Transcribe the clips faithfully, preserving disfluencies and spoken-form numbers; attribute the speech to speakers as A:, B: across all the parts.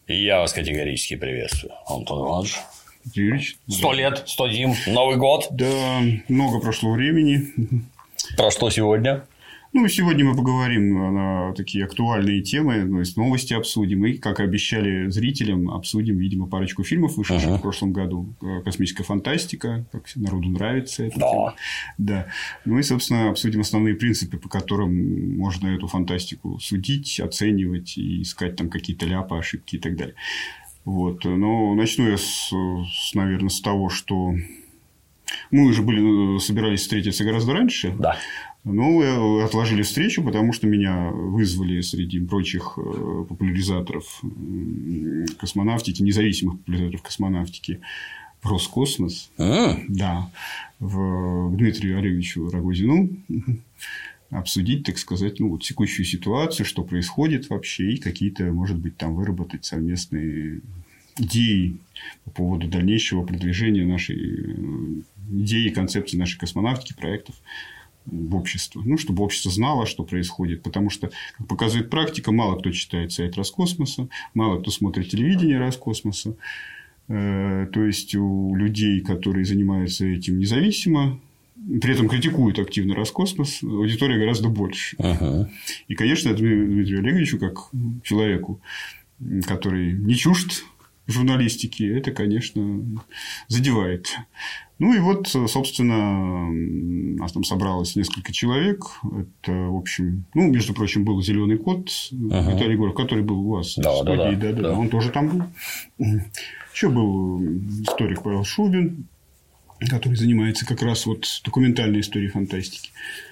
A: Я вас категорически приветствую, Антон Иванович.
B: Юрьевич.
A: Сто лет, сто зим, Новый год.
B: Да, много прошло времени.
A: Про что сегодня?
B: Ну, сегодня мы поговорим на такие актуальные темы, то есть новости обсудим. И, как обещали зрителям, обсудим, видимо, парочку фильмов, вышедших uh-huh. в прошлом году. Космическая фантастика, как народу нравится эта
A: да.
B: тема. Да. Ну и, собственно, обсудим основные принципы, по которым можно эту фантастику судить, оценивать и искать там какие-то ляпы, ошибки и так далее. Вот. Но начну я, с, с, наверное, с того, что мы уже были, собирались встретиться гораздо раньше.
A: Да.
B: Ну, отложили встречу, потому что меня вызвали среди прочих популяризаторов космонавтики, независимых популяризаторов космонавтики в Роскосмос.
A: Mm.
B: Да. В... К Дмитрию Олеговичу Рогозину. Обсудить, так сказать, ну, вот текущую ситуацию, что происходит вообще, и какие-то, может быть, там выработать совместные идеи по поводу дальнейшего продвижения нашей идеи, концепции нашей космонавтики, проектов в общество. Ну, чтобы общество знало, что происходит. Потому что, как показывает практика, мало кто читает сайт Роскосмоса, мало кто смотрит телевидение Роскосмоса. То есть, у людей, которые занимаются этим независимо, при этом критикуют активно Роскосмос, аудитория гораздо больше. Uh-huh. И, конечно, Дмитрию Олеговичу, как человеку, который не чужд журналистики, это, конечно, задевает. Ну, и вот, собственно, у нас там собралось несколько человек. Это, в общем, ну, между прочим, был «Зеленый кот» uh-huh. Виталий Егоров, который был у вас.
A: Да, да, да,
B: да, да,
A: да.
B: Он тоже там был. Еще был историк Павел Шубин, который занимается как раз вот документальной историей фантастики.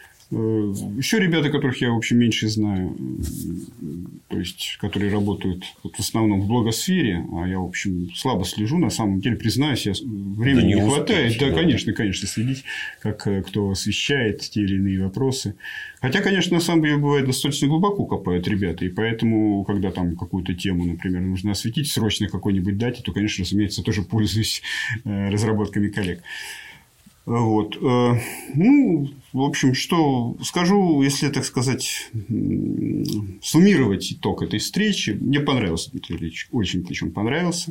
B: Еще ребята, которых я, в общем, меньше знаю, то есть, которые работают вот в основном в блогосфере, а я, в общем, слабо слежу, на самом деле, признаюсь, я... времени да не, не хватает. Успеть, да, да, конечно, конечно, следить, как кто освещает те или иные вопросы. Хотя, конечно, на самом деле, бывает, достаточно глубоко копают ребята, и поэтому, когда там какую-то тему, например, нужно осветить срочно какой-нибудь дате, то, конечно, разумеется, тоже пользуюсь разработками коллег. Вот. Ну, в общем, что скажу, если, так сказать, суммировать итог этой встречи. Мне понравился Дмитрий Ильич, очень причем понравился.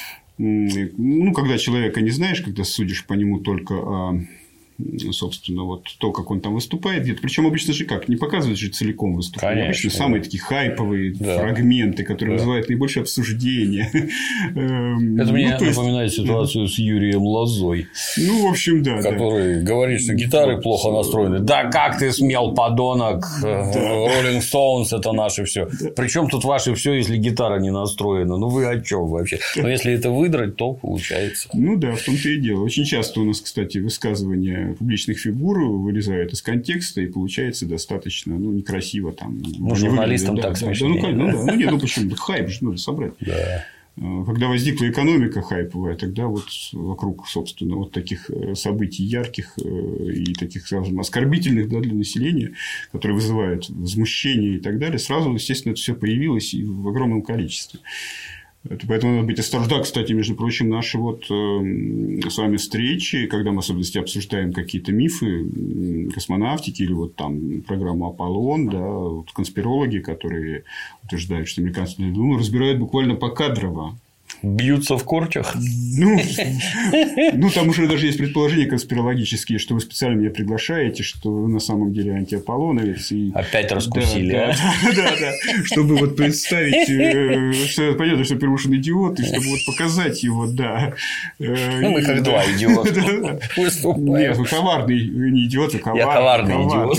B: Ну, когда человека не знаешь, когда судишь по нему только о... собственно, вот то, как он там выступает где-то. Причем обычно же как? Не показывают же целиком выступление. Обычно да. самые такие хайповые да. фрагменты, которые да. вызывают наибольшее обсуждение.
A: Это мне ну, напоминает есть... ситуацию с Юрием Лозой.
B: Ну, в общем, да.
A: Который да. говорит, что гитары плохо настроены. Да как ты смел, подонок! Rolling Stones это наше все. Да. Причем тут ваше все, если гитара не настроена. Ну, вы о чем вообще? Но если это выдрать, то получается.
B: Ну да, в том-то и дело. Очень часто у нас, кстати, высказывания публичных фигур вылезают из контекста, и получается достаточно ну, некрасиво. Там,
A: ну, журналистам так да, смешнее.
B: Да, ну, да. ну, нет, ну почему? Хайп же надо собрать.
A: Да.
B: Когда возникла экономика хайповая, тогда вот вокруг, собственно, вот таких событий ярких и таких, скажем, оскорбительных да, для населения, которые вызывают возмущение и так далее, сразу, естественно, это все появилось и в огромном количестве. Поэтому надо быть осторожным. Да, кстати, между прочим, наши вот э, с вами встречи, когда мы в особенности обсуждаем какие-то мифы космонавтики или вот там программу «Аполлон», да, вот конспирологи, которые утверждают, что американцы ну, разбирают буквально покадрово.
A: Бьются в корчах?
B: Ну, ну, там уже даже есть предположения конспирологические, что вы специально меня приглашаете, что вы на самом деле антиаполлоновец. И...
A: Опять раскусили,
B: да,
A: а?
B: Да, да, да. Чтобы вот представить, что понятно, что Первушин идиот, и чтобы вот показать его, да.
A: Ну, мы как два идиота выступаем.
B: Нет, вы коварный, вы не идиот, вы коварный.
A: Я коварный идиот.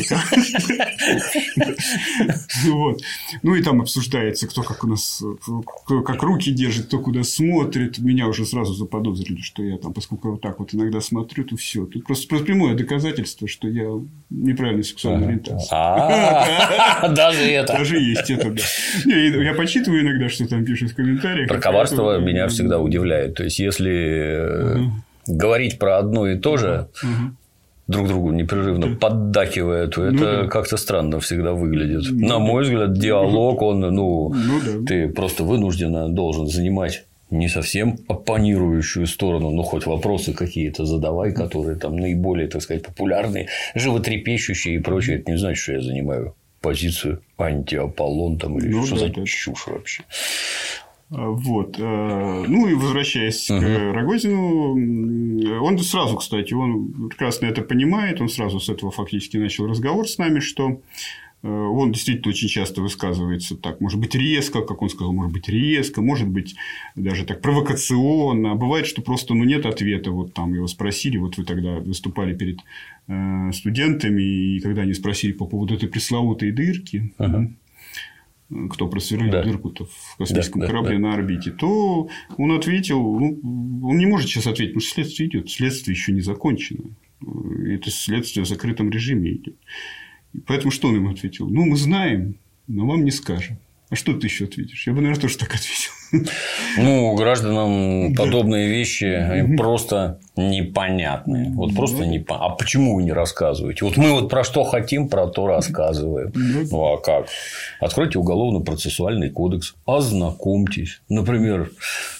B: Вот. Ну, и там обсуждается, кто как у нас, как руки держит, кто куда смотрит. Меня уже сразу заподозрили, что я там, поскольку вот так вот иногда смотрю, то все. Тут просто прямое доказательство, что я неправильной сексуальной ориентации.
A: Даже это.
B: Даже есть это, да. Я почитываю иногда, что там пишут в комментариях.
A: Про коварство меня всегда удивляет. То есть, если говорить про одно и то же, друг другу непрерывно поддакивая, то это ну, да. как-то странно всегда выглядит. Ну, На мой взгляд, диалог, он, ну, ну да. ты просто вынужденно должен занимать не совсем оппонирующую сторону, но хоть вопросы какие-то задавай, которые там наиболее, так сказать, популярные, животрепещущие и прочее. Это не значит, что я занимаю позицию анти-Аполлон там или ну, что да, за да. чушь вообще.
B: Вот. Ну, и возвращаясь uh-huh. к Рогозину, он сразу, кстати, он прекрасно это понимает, он сразу с этого фактически начал разговор с нами, что он действительно очень часто высказывается так, может быть, резко, как он сказал, может быть, резко, может быть, даже так провокационно. А бывает, что просто ну, нет ответа. Вот там его спросили, вот вы тогда выступали перед студентами, и когда они спросили по поводу этой пресловутой дырки, uh-huh. кто просверлил да. дырку-то в космическом да, корабле да, на орбите, то он ответил, ну, он не может сейчас ответить, потому что следствие идет, следствие еще не закончено. Это следствие в закрытом режиме идет. Поэтому что он ему ответил? Ну, мы знаем, но вам не скажем. А что ты еще ответишь? Я бы, наверное, тоже так ответил.
A: Ну, гражданам подобные вещи они просто непонятны. Вот просто непонятно. А почему вы не рассказываете? Вот мы вот про что хотим, про то рассказываем. Ну, а как? Откройте уголовно-процессуальный кодекс, ознакомьтесь, например,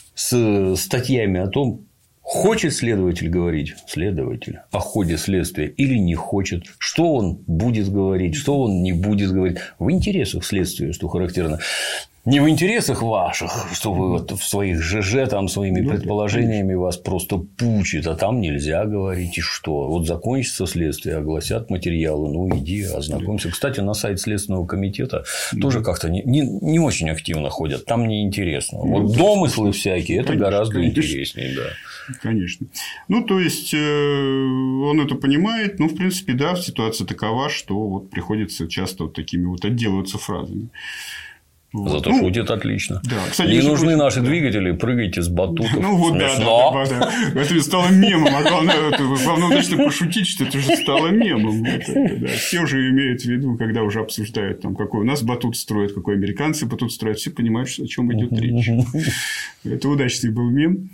A: с статьями о том, хочет следователь говорить, следователь, о ходе следствия или не хочет, что он будет говорить, что он не будет говорить, в интересах следствия, что характерно. Не в интересах ваших, что вы вот в своих ЖЖ там своими ну, предположениями конечно. Вас просто пучит, а там нельзя говорить, и что? Вот закончится следствие, огласят материалы, ну иди, ознакомься. Кстати, на сайт Следственного комитета да. тоже как-то не, не, не очень активно ходят, там неинтересно. Ну, вот домыслы всякие, это конечно, гораздо конечно. Интереснее, да.
B: Конечно. Ну, то есть, он это понимает, но, в принципе, да, ситуация такова, что вот приходится часто вот такими вот отделываться фразами.
A: Вот. Зато ну, шутит отлично.
B: Да. Кстати,
A: не нужны
B: шутит,
A: наши
B: да.
A: двигатели, прыгайте с батутов.
B: Ну, вот, да, да, да, да. Это стало мемом. А главное, это, главное удачно пошутить, что это уже стало мемом. Это, да. Все уже имеют в виду, когда уже обсуждают, там, какой у нас батут строят, какой американцы батут строят, все понимают, о чем идет речь. Это удачный был мем.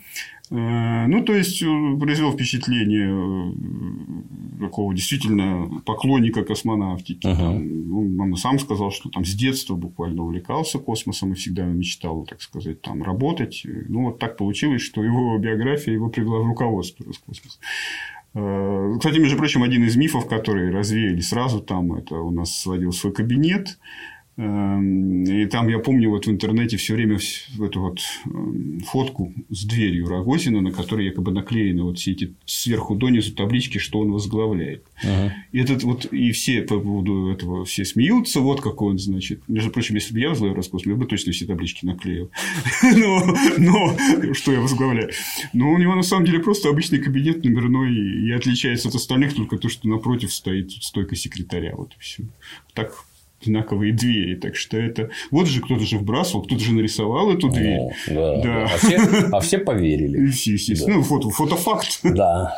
B: Ну, то есть, произвел впечатление такого действительно поклонника космонавтики. Uh-huh. Там, он сам сказал, что там с детства буквально увлекался космосом и всегда мечтал, так сказать, там работать. Ну, вот так получилось, что его биография его привела в руководство Роскосмоса. Кстати, между прочим, один из мифов, которые развеяли сразу там, это у нас сводил свой кабинет. И там, я помню, вот в интернете все время эту вот фотку с дверью Рогозина, на которой якобы наклеены вот все эти сверху донизу таблички, что он возглавляет. Ага. И, этот вот, и все по поводу этого все смеются, вот какой он, значит. Между прочим, если бы я возглавлял Роскосмос, я бы точно все таблички наклеил. Но что я возглавляю? Но у него на самом деле просто обычный кабинет номерной и отличается от остальных только то, что напротив стоит стойка секретаря. Вот и все. Так. Одинаковые двери. Так что это. Вот же кто-то же вбрасывал, кто-то же нарисовал эту дверь.
A: О, да, да. А, все, а все поверили.
B: Естественно. Да. Ну, фото, фотофакт.
A: Да.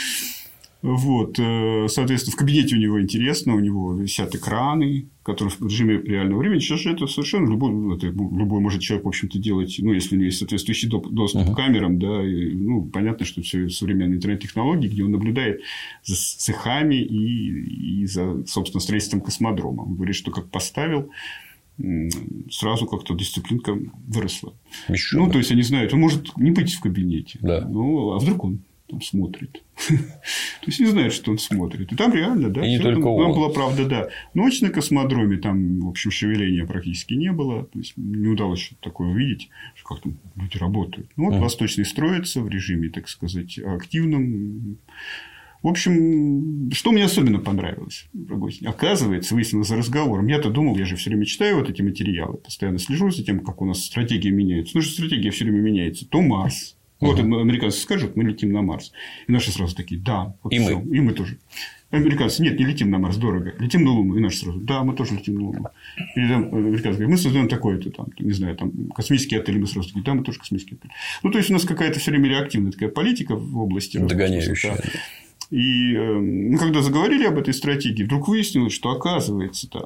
B: Вот. Соответственно, в кабинете у него интересно, у него висят экраны, которые в режиме реального времени. Сейчас же это совершенно любой, это любой может человек, в общем-то, делать, ну, если у него есть соответствующий доступ uh-huh. к камерам, да, и, ну, понятно, что все современные интернет-технологии, где он наблюдает за цехами и, и за, собственно, строительством космодрома. Он говорит, что как поставил, сразу как-то дисциплинка выросла. Еще ну, да. То есть, они знают, он может не быть в кабинете, да. Ну, а вдруг он там смотрит. То есть, не знает, что он смотрит. И там реально, да.
A: И не только он.
B: Там была правда, да. Ночь на космодроме, там, в общем, шевеления практически не было. То есть, не удалось что-то такое увидеть, что как там люди работают. Ну, вот, uh-huh. Восточный строится в режиме, так сказать, активном. В общем, что мне особенно понравилось, оказывается, выяснилось за разговором. Я-то думал, я же все время читаю вот эти материалы, постоянно слежу за тем, как у нас стратегия меняется. Ну, что стратегия все время меняется. То Марс. Вот uh-huh. американцы скажут, мы летим на Марс. И наши сразу такие, да. Вот
A: и
B: все.
A: мы.
B: И мы тоже. Американцы, нет, не летим на Марс, дорого. Летим на Луну. И наши сразу, да, мы тоже летим на Луну. И там американцы говорят, мы создаем такое-то, там, не знаю, там, космический отель. Мы сразу такие, да, мы тоже космический отель. Ну, то есть, у нас какая-то все время реактивная такая политика в области.
A: Догоняющая.
B: Да. И мы когда заговорили об этой стратегии, вдруг выяснилось, что оказывается-то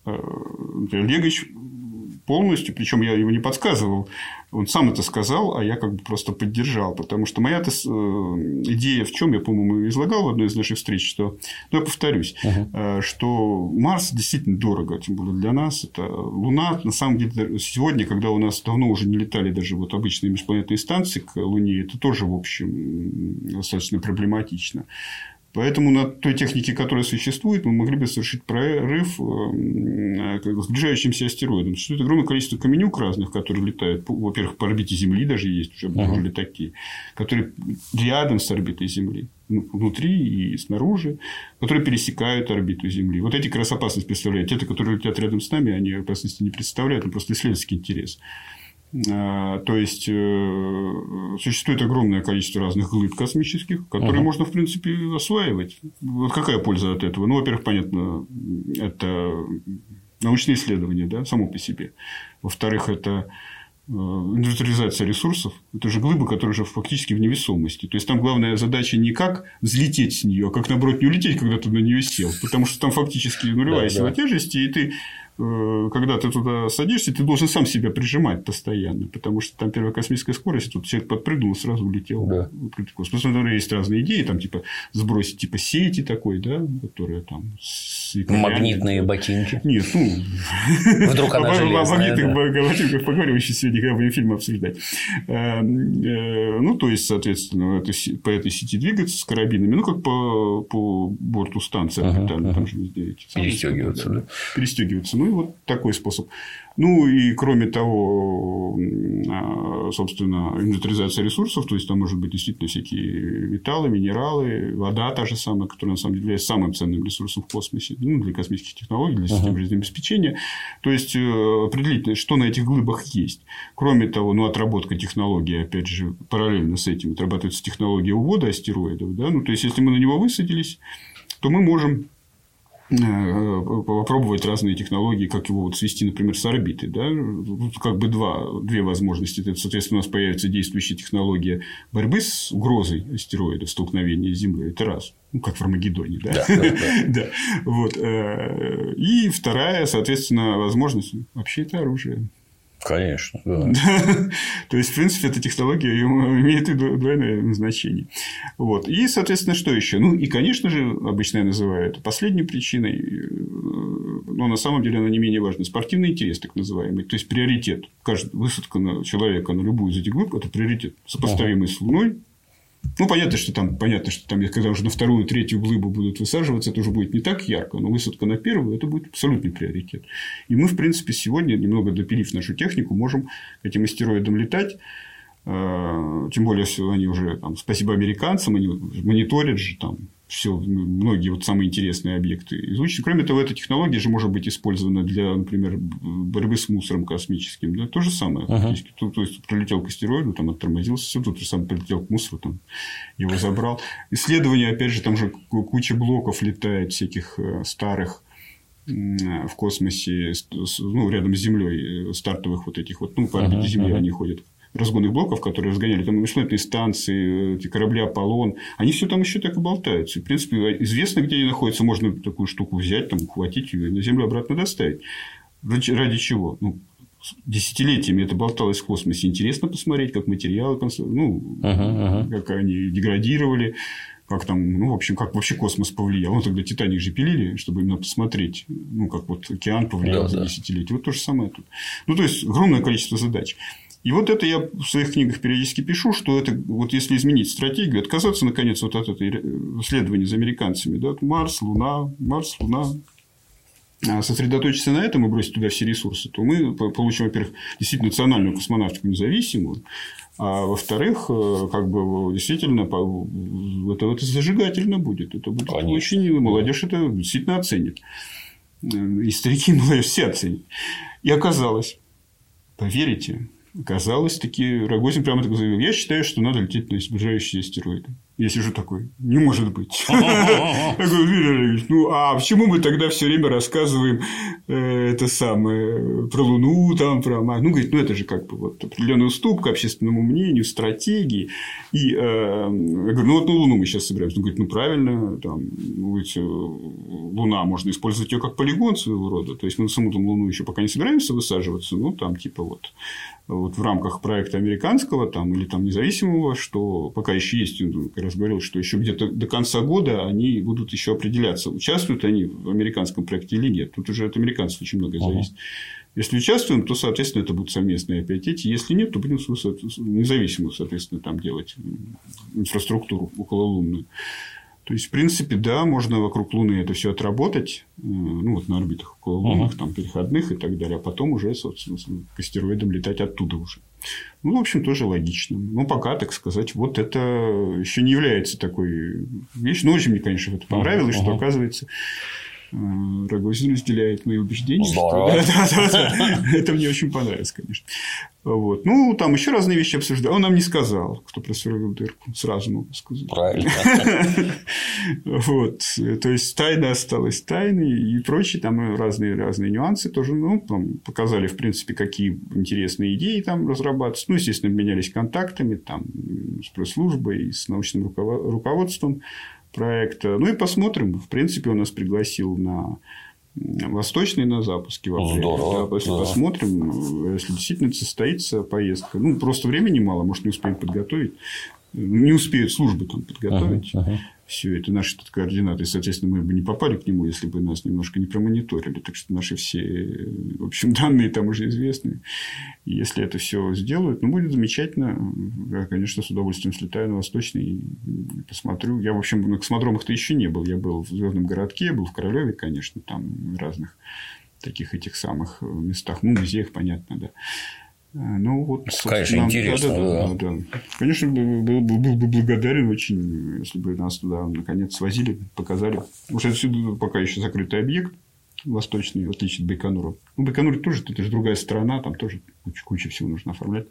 B: Легович полностью, причем я его не подсказывал, он сам это сказал, а я как бы просто поддержал, потому что моя-то идея в чем я, по-моему, излагал в одной из наших встреч, что, ну, я повторюсь, uh-huh. что Марс действительно дорого, тем более для нас, это Луна, на самом деле, сегодня, когда у нас давно уже не летали даже вот обычные межпланетные станции к Луне, это тоже, в общем, достаточно проблематично. Поэтому на той технике, которая существует, мы могли бы совершить прорыв к сближающимся астероидам. Существует огромное количество каменюк разных, которые летают. Во-первых, по орбите Земли даже есть, уже обнаружили uh-huh. такие, которые рядом с орбитой Земли, внутри и снаружи, которые пересекают орбиту Земли. Вот эти как раз опасность представляют. Те, которые летят рядом с нами, они опасности не представляют, но просто исследовательский интерес. То есть, существует огромное количество разных глыб космических, которые uh-huh. можно, в принципе, осваивать. Вот какая польза от этого? Ну, во-первых, понятно, это научные исследования, да, само по себе. Во-вторых, это индустриализация ресурсов. Это же глыбы, которые уже фактически в невесомости. То есть, там главная задача не как взлететь с нее, а как, наоборот, не улететь, когда ты на нее сел. Потому что там фактически нулевая да, сила да. тяжести, и ты когда ты туда садишься, ты должен сам себя прижимать постоянно, потому что там первая космическая скорость, тут человек подпрыгнул и сразу улетел
A: да.
B: в открытый космос. Потому что есть разные идеи, там типа сбросить типа сети такой, да, которая там с
A: магнитные ботинки.
B: Нет, ну
A: вдруг она железная.
B: О магнитных ботинках поговорим еще сегодня, когда будем фильм обсуждать. Ну, то есть, соответственно, по этой сети двигаться с карабинами, ну, как по, по борту станции орбитальной, там же везде эти
A: перестегиваться, да?
B: Перестегиваться. Ну, и вот такой способ. Ну, и кроме того, собственно, индустриализация ресурсов, то есть, там может быть действительно всякие металлы, минералы, вода та же самая, которая, на самом деле, является самым ценным ресурсом в космосе, ну, для космических технологий, для систем uh-huh. жизнеобеспечения. То есть, определить, что на этих глыбах есть. Кроме того, ну, отработка технологии, опять же, параллельно с этим отрабатывается технология увода астероидов. Да? Ну, то есть, если мы на него высадились, то мы можем попробовать разные технологии, как его вот свести, например, с орбиты. Да? Тут как бы два, две возможности. Это, соответственно, у нас появится действующая технология борьбы с угрозой астероидов, столкновения с Землей. Это раз. Ну, как в Армагеддоне. Да? Да, да, да. да. Вот. И вторая, соответственно, возможность. Вообще, это оружие.
A: Конечно, да.
B: То есть, в принципе, эта технология имеет и двойное значение. Вот. И, соответственно, что еще? Ну, и, конечно же, обычно я называю это последней причиной, но на самом деле она не менее важна. Спортивный интерес, так называемый. То есть, приоритет. Каждая высадка на человека на любую из этих глыб – это приоритет, сопоставимый ага. с Луной. Ну, понятно, что там, понятно, что там, когда уже на вторую, третью глыбу будут высаживаться, это уже будет не так ярко, но высадка на первую – это будет абсолютный приоритет. И мы, в принципе, сегодня, немного допилив нашу технику, можем к этим астероидам летать. Тем более, они уже, там, спасибо американцам, они мониторят же там все, многие вот самые интересные объекты изучены. Кроме того, эта технология же может быть использована для, например, борьбы с мусором космическим. Да? То же самое. Uh-huh. То, то есть, прилетел к астероиду, там оттормозился, все, тут же сам прилетел к мусору, там, его забрал. Исследования, опять же, там же куча блоков летает всяких старых в космосе, ну, рядом с Землей, стартовых вот этих вот, ну, по орбите uh-huh. Земли uh-huh. они ходят. Разгонных блоков, которые разгоняли, там межпланетные станции, эти корабли Аполлон, они все там еще так и болтаются. И, в принципе, известно, где они находятся, можно такую штуку взять, там, ухватить ее и на Землю обратно доставить. Ради, ради чего? Ну, десятилетиями это болталось в космосе. Интересно посмотреть, как материалы, ну, uh-huh, uh-huh. как они деградировали. Как там, ну, в общем, как вообще космос повлиял. Ну, тогда Титаник же пилили, чтобы именно посмотреть, ну, как вот океан повлиял да, за да. десятилетия. Вот то же самое тут. Ну, то есть, огромное количество задач. И вот это я в своих книгах периодически пишу, что это вот если изменить стратегию, отказаться, наконец, вот от этой исследования за американцами, да, Марс, Луна, Марс, Луна, сосредоточиться на этом и бросить туда все ресурсы, то мы получим, во-первых, действительно национальную космонавтику независимую, а во-вторых, как бы действительно это, это зажигательно будет. Это будет Конечно. Очень молодежь это действительно оценит. И старики, и молодежь все оценят. И оказалось, поверите, оказалось таки, Рогозин прямо так заявил: я считаю, что надо лететь на сближающиеся астероиды. Я сижу такой: не может быть. Я говорю: Юрий Олегович, ну а почему мы тогда все время рассказываем это самое про Луну, там, про Марс? Ну, говорит, ну это же как бы вот определенная уступка общественному мнению, стратегии. И я говорю: ну вот на Луну мы сейчас собираемся. Он говорит: ну правильно, там, Луна, можно использовать ее как полигон своего рода. То есть мы на саму там Луну еще пока не собираемся высаживаться, ну там типа вот. Вот в рамках проекта американского там, или там независимого, что пока еще есть, он как раз говорил, что еще где-то до конца года они будут еще определяться, участвуют они в американском проекте или нет. Тут уже от американцев очень многое зависит. Uh-huh. Если участвуем, то, соответственно, это будут совместные опять эти. Если нет, то будем независимую, соответственно, там делать инфраструктуру окололунную. То есть, в принципе, да, можно вокруг Луны это все отработать, ну, вот на орбитах около лунных, uh-huh. там, переходных и так далее, а потом уже, собственно, к астероидам летать оттуда уже. Ну, в общем, тоже логично. Но пока, так сказать, вот это еще не является такой вещью. Но очень мне, конечно, это понравилось, uh-huh. что, оказывается, Рогозин разделяет мои убеждения.
A: Здорово.
B: Да, да, да. Это мне очень понравилось, конечно. Вот. Ну, там еще разные вещи обсуждали. Он нам не сказал, кто просверлил дырку. Сразу могу сказать.
A: Правильно.
B: Вот. То есть, тайна осталась тайной и прочие там разные, разные нюансы тоже. Ну, там показали, в принципе, какие интересные идеи там разрабатываются. Ну, естественно, обменялись контактами там, с пресс-службой, с научным руководством проекта. Ну, и посмотрим. В принципе, он нас пригласил на восточный на запуске в апреле.
A: Здорово.
B: Да, если
A: да.
B: посмотрим, если действительно состоится поездка. Ну, просто времени мало, может, не успеем подготовить. Не успеют службы там подготовить. Uh-huh, uh-huh. Все это наши тут координаты. Соответственно, мы бы не попали к нему, если бы нас немножко не промониторили. Так что наши все, в общем, данные там уже известны. И если это все сделают, ну, будет замечательно. Я, конечно, с удовольствием слетаю на Восточный и посмотрю. Я, в общем, на космодромах-то еще не был. Я был в Звездном городке, был в Королеве, конечно, там разных таких этих самых местах. Ну, музеях, понятно, да. Ну, вот,
A: конечно, интересно.
B: Да, да, да, да, да. Конечно, был, был, был бы благодарен очень, если бы нас туда наконец свозили, показали. Уже отсюда пока еще закрытый объект восточный, в отличие от Байконура. Ну, Байконур тоже, это же другая страна, там тоже куча, куча всего нужно оформлять.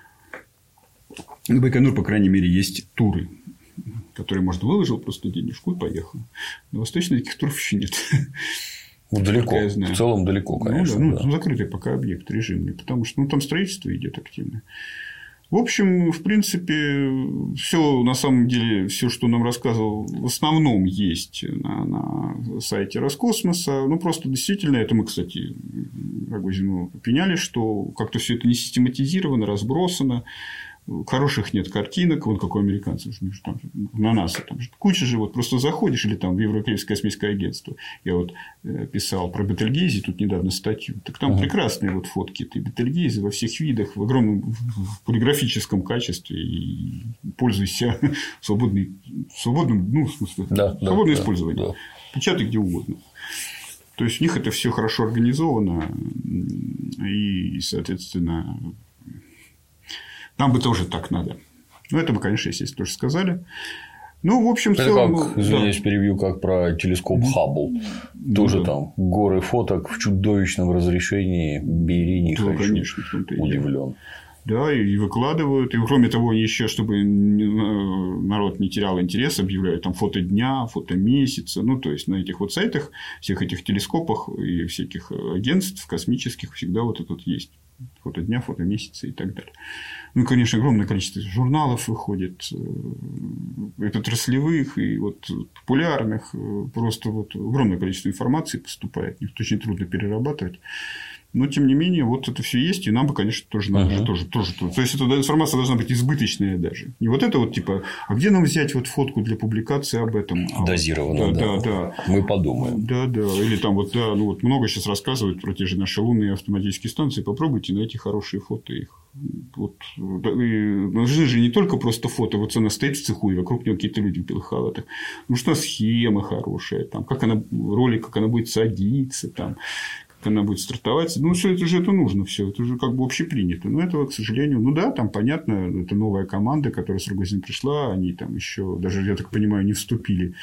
B: На Байконур, по крайней мере, есть туры, которые можно выложил просто денежку и поехал. На восточной таких туров еще нет.
A: Ну, далеко. В целом далеко, конечно.
B: Ну, да,
A: да.
B: Ну, закрытый пока объект режимный, потому что ну, там строительство идет активно. В общем, в принципе, все на самом деле, все, что нам рассказывал, в основном есть на, на сайте Роскосмоса. Ну, просто действительно, это мы, кстати, Рогозину пеняли, что как-то все это не систематизировано, разбросано. Хороших нет картинок, вон как у американцев, там, на НАСА там куча же, вот просто заходишь, или там в Европейское космическое агентство. Я вот писал про Бетельгейзе тут недавно статью. Так там uh-huh. прекрасные вот фотки этой Бетельгейзе во всех видах, в огромном в полиграфическом качестве, и пользуйся свободным, свободным, ну, в смысле,
A: да,
B: свободное
A: да,
B: использование.
A: Да.
B: Печатай где угодно. То есть у них это все хорошо организовано, и, соответственно, нам бы тоже так надо. Ну, это мы, конечно, естественно, тоже сказали. Ну, в общем,
A: это
B: целом,
A: как,
B: ну,
A: извиняюсь,
B: да.
A: перебью, как про телескоп Хаббл.
B: Ну,
A: тоже
B: да.
A: там горы фоток в чудовищном разрешении. Бери, не
B: да,
A: хочу.
B: Конечно,
A: удивлен.
B: Да, и выкладывают. И, кроме того, еще, чтобы народ не терял интерес, объявляют там фото дня, фото месяца. Ну, то есть, на этих вот сайтах, всех этих телескопах и всяких агентств космических всегда вот это вот есть. Фото дня, фото месяца и так далее. Ну, и, конечно, огромное количество журналов выходит, и отраслевых, и вот популярных. Просто вот огромное количество информации поступает. Их очень трудно перерабатывать. Но, тем не менее, вот это все есть, и нам бы, конечно, тоже надо. Uh-huh. Тоже, тоже, тоже. То есть, эта информация должна быть избыточная даже. Не вот это вот, типа, а где нам взять вот фотку для публикации об этом?
A: Дозированно,
B: да,
A: да,
B: да, да.
A: Мы подумаем.
B: Да, да. Или там вот, да, ну вот много сейчас рассказывают про те же наши лунные автоматические станции. Попробуйте найти хорошие фото их. Вот. Нужны же не только просто фото. Вот она стоит в цеху, и вокруг нее какие-то люди в белых халатах. Нужна схема хорошая, там, как она, ролик, как она будет садиться, там. Она будет стартовать. Ну, все это же это нужно, все. Это уже как бы общепринято. Но этого, к сожалению, ну да, там понятно, это новая команда, которая с Рогозиным пришла, они там еще, даже, я так понимаю, не вступили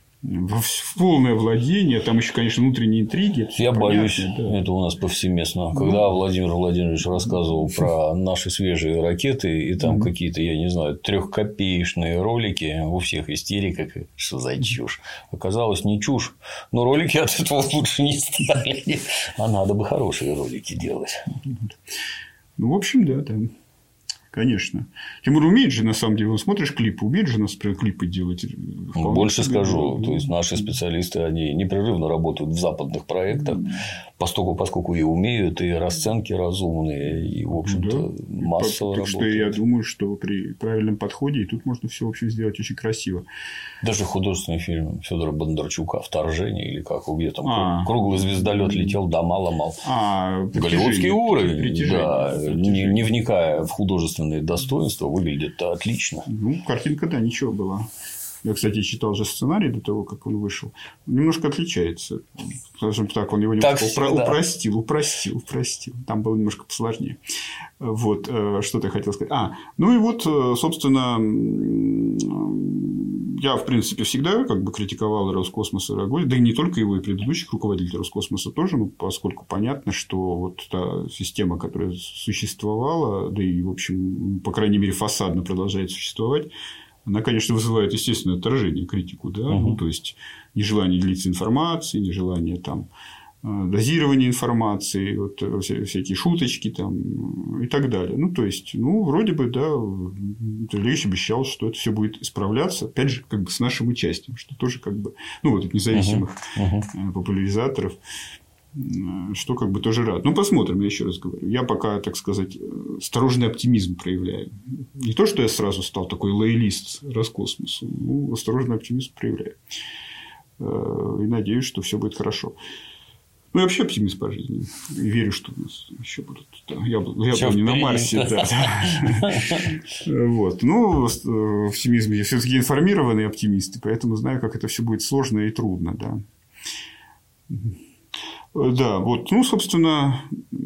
B: в полное владение. Там еще, конечно, внутренние интриги.
A: Я
B: понятно,
A: боюсь,
B: да.
A: это у нас повсеместно. Когда ну... Владимир Владимирович рассказывал про наши свежие ракеты, и там mm-hmm. какие-то, я не знаю, трехкопеечные ролики, у всех истерика, что за чушь. Оказалось, не чушь, но ролики от этого лучше не стали. А надо бы хорошие ролики делать.
B: Ну, в общем, да, да. Конечно. Тимур умеет же, на самом деле, он смотришь клипы, умеет же нас прям клипы делать.
A: Больше скажу. То есть, наши специалисты, они непрерывно работают в западных проектах, поскольку, поскольку и умеют, и расценки разумные, и, в общем-то, да. массово
B: так,
A: работают.
B: Так что я думаю, что при правильном подходе и тут можно все, в общем, сделать очень красиво.
A: Даже художественный фильм Федора Бондарчука «Вторжение» или как, где там а, круглый звездолет летел, дома ломал.
B: А,
A: голливудский уровень,
B: притяжение,
A: да, не, не вникая в художественные достоинства, выглядит отлично.
B: Ну, картинка, да, ничего была. Я, кстати, читал же сценарий до того, как он вышел. Немножко отличается. Скажем так, он его немножко упро- упростил, упростил, упростил. Там было немножко посложнее. Вот. Что-то я хотел сказать. А, ну и вот, собственно, я, в принципе, всегда как бы критиковал Роскосмос и Рогозина, да и не только его, и предыдущих руководителей Роскосмоса тоже, ну, поскольку понятно, что вот та система, которая существовала, да и, в общем, по крайней мере, фасадно продолжает существовать, она, конечно, вызывает естественное отторжение, критику, да, угу. Ну, то есть нежелание делиться информацией, нежелание там дозирование информации, вот, всякие шуточки там, и так далее. Ну, то есть, ну, вроде бы, да, Ильич обещал, что это все будет исправляться, опять же, как бы с нашим участием, что тоже как бы, ну, вот от независимых uh-huh. Uh-huh. популяризаторов, что как бы тоже рад. Ну, посмотрим, я еще раз говорю. Я пока, так сказать, осторожный оптимизм проявляю. Не то, что я сразу стал такой лоялист Роскосмосу, ну, осторожный оптимизм проявляю. И надеюсь, что все будет хорошо. Ну, я вообще оптимист по жизни. И верю, что у нас еще будут. Да, я был, я был не на Марсе. Да. Вот. Ну, в оптимизме я все-таки информированный оптимист, поэтому знаю, как это все будет сложно и трудно. Да. Да, вот. Ну, собственно,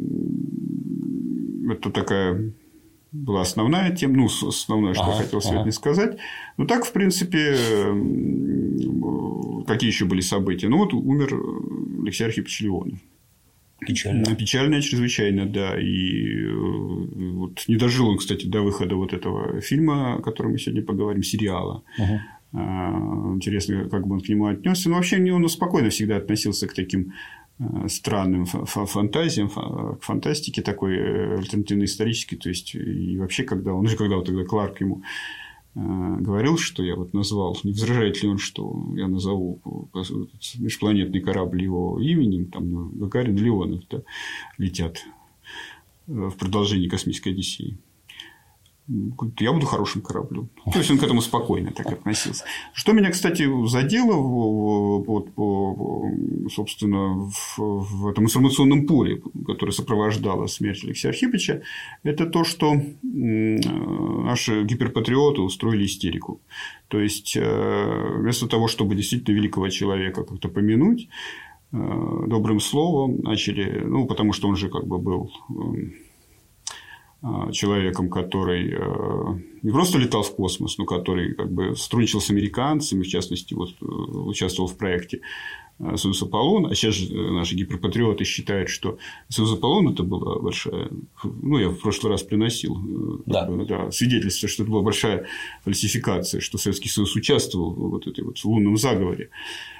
B: это такая была основная тема. Ну, основное, что ага, я хотел сегодня ага. сказать. Ну, так, в принципе, какие еще были события? Ну, вот умер Алексей Архипович Леонов.
A: Печально.
B: Печально, чрезвычайно, да. И вот не дожил он, кстати, до выхода вот этого фильма, о котором мы сегодня поговорим, сериала. Угу. Интересно, как бы он к нему отнесся. Но вообще он спокойно всегда относился к таким странным фантазиям, к фантастике такой альтернативно-исторической. То есть, и вообще, когда он, ну, когда вот тогда Кларк ему говорил, что я вот назвал, не возражает ли он, что я назову межпланетный корабль его именем, там Гагарин и Леонов, да, летят в продолжении космической Одиссеи. Я буду хорошим кораблем. То есть он к этому спокойно так относился. Что меня, кстати, задело вот, собственно, в, в этом информационном поле, которое сопровождало смерть Алексея Архиповича, это то, что наши гиперпатриоты устроили истерику. То есть вместо того, чтобы действительно великого человека как-то помянуть добрым словом, начали, ну, потому что он же как бы был человеком, который не просто летал в космос, но который как бы сотрудничал с американцами, в частности, вот, участвовал в проекте «Союз Аполлон», а сейчас же наши гиперпатриоты считают, что «Союз Аполлон» это была большая, ну, я в прошлый раз приносил да. Как бы, да, свидетельство, что это была большая фальсификация, что Советский Союз участвовал в вот этой вот лунном заговоре.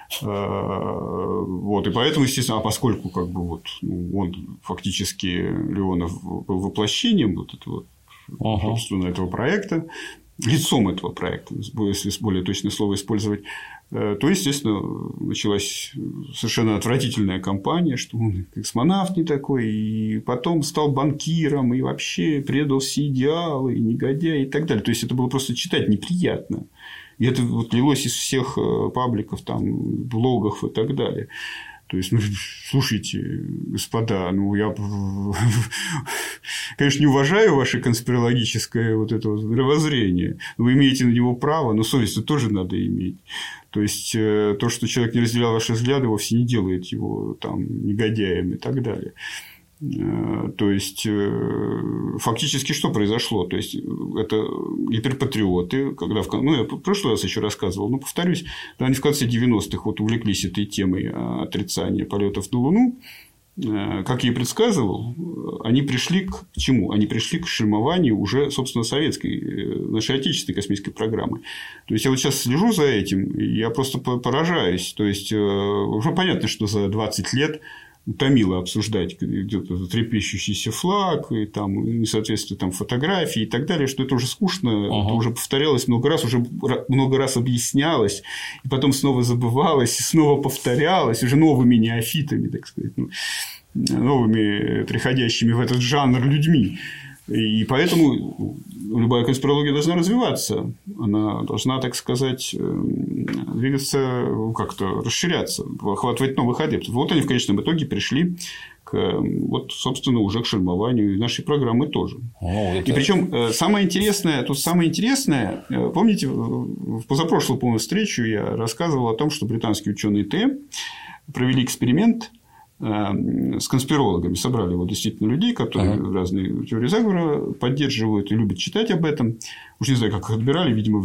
B: Вот, и поэтому, естественно, а поскольку как бы вот он фактически Леонов был воплощением вот этого, ага. собственно, этого проекта, лицом этого проекта, если более точное слово использовать, то, естественно, началась совершенно отвратительная кампания, что он космонавт не такой, и потом стал банкиром, и вообще предал все идеалы, и негодяй, и так далее. То есть, это было просто читать неприятно. И это вот лилось из всех пабликов, там, блогов и так далее. То есть, ну, слушайте, господа, ну, я, конечно, не уважаю ваше конспирологическое вот это вот мировоззрение. Вы имеете на него право, но совесть тоже надо иметь. То есть, то, что человек не разделял ваши взгляды, вовсе не делает его там негодяем и так далее. То есть, фактически что произошло? То есть, это гиперпатриоты, когда в... ну, я в прошлый раз еще рассказывал, но повторюсь, когда они в конце девяностых вот увлеклись этой темой отрицания полетов на Луну, как я и предсказывал, они пришли к чему? Они пришли к шельмованию уже, собственно, советской, нашей отечественной космической программы. То есть, я вот сейчас слежу за этим, и я просто поражаюсь. То есть, уже понятно, что за двадцать лет утомило обсуждать где-то трепещущийся флаг, и там несоответствие там, фотографии и так далее, что это уже скучно, ага. это уже повторялось много раз, уже много раз объяснялось, и потом снова забывалось, и снова повторялось, уже новыми неофитами, так сказать, ну, новыми приходящими в этот жанр людьми. И поэтому любая конспирология должна развиваться. Она должна, так сказать, двигаться, как-то расширяться, охватывать новых адептов. Вот они в конечном итоге пришли к, вот, собственно, уже к шельмованию нашей программы тоже.
A: Ну, это...
B: И причем самое интересное, тут самое интересное, помните, в позапрошлую, по-моему, встречу я рассказывал о том, что британские ученые Т провели эксперимент с конспирологами, собрали вот действительно людей, которые ага. разные теории заговора поддерживают и любят читать об этом. Уж не знаю, как их отбирали, видимо,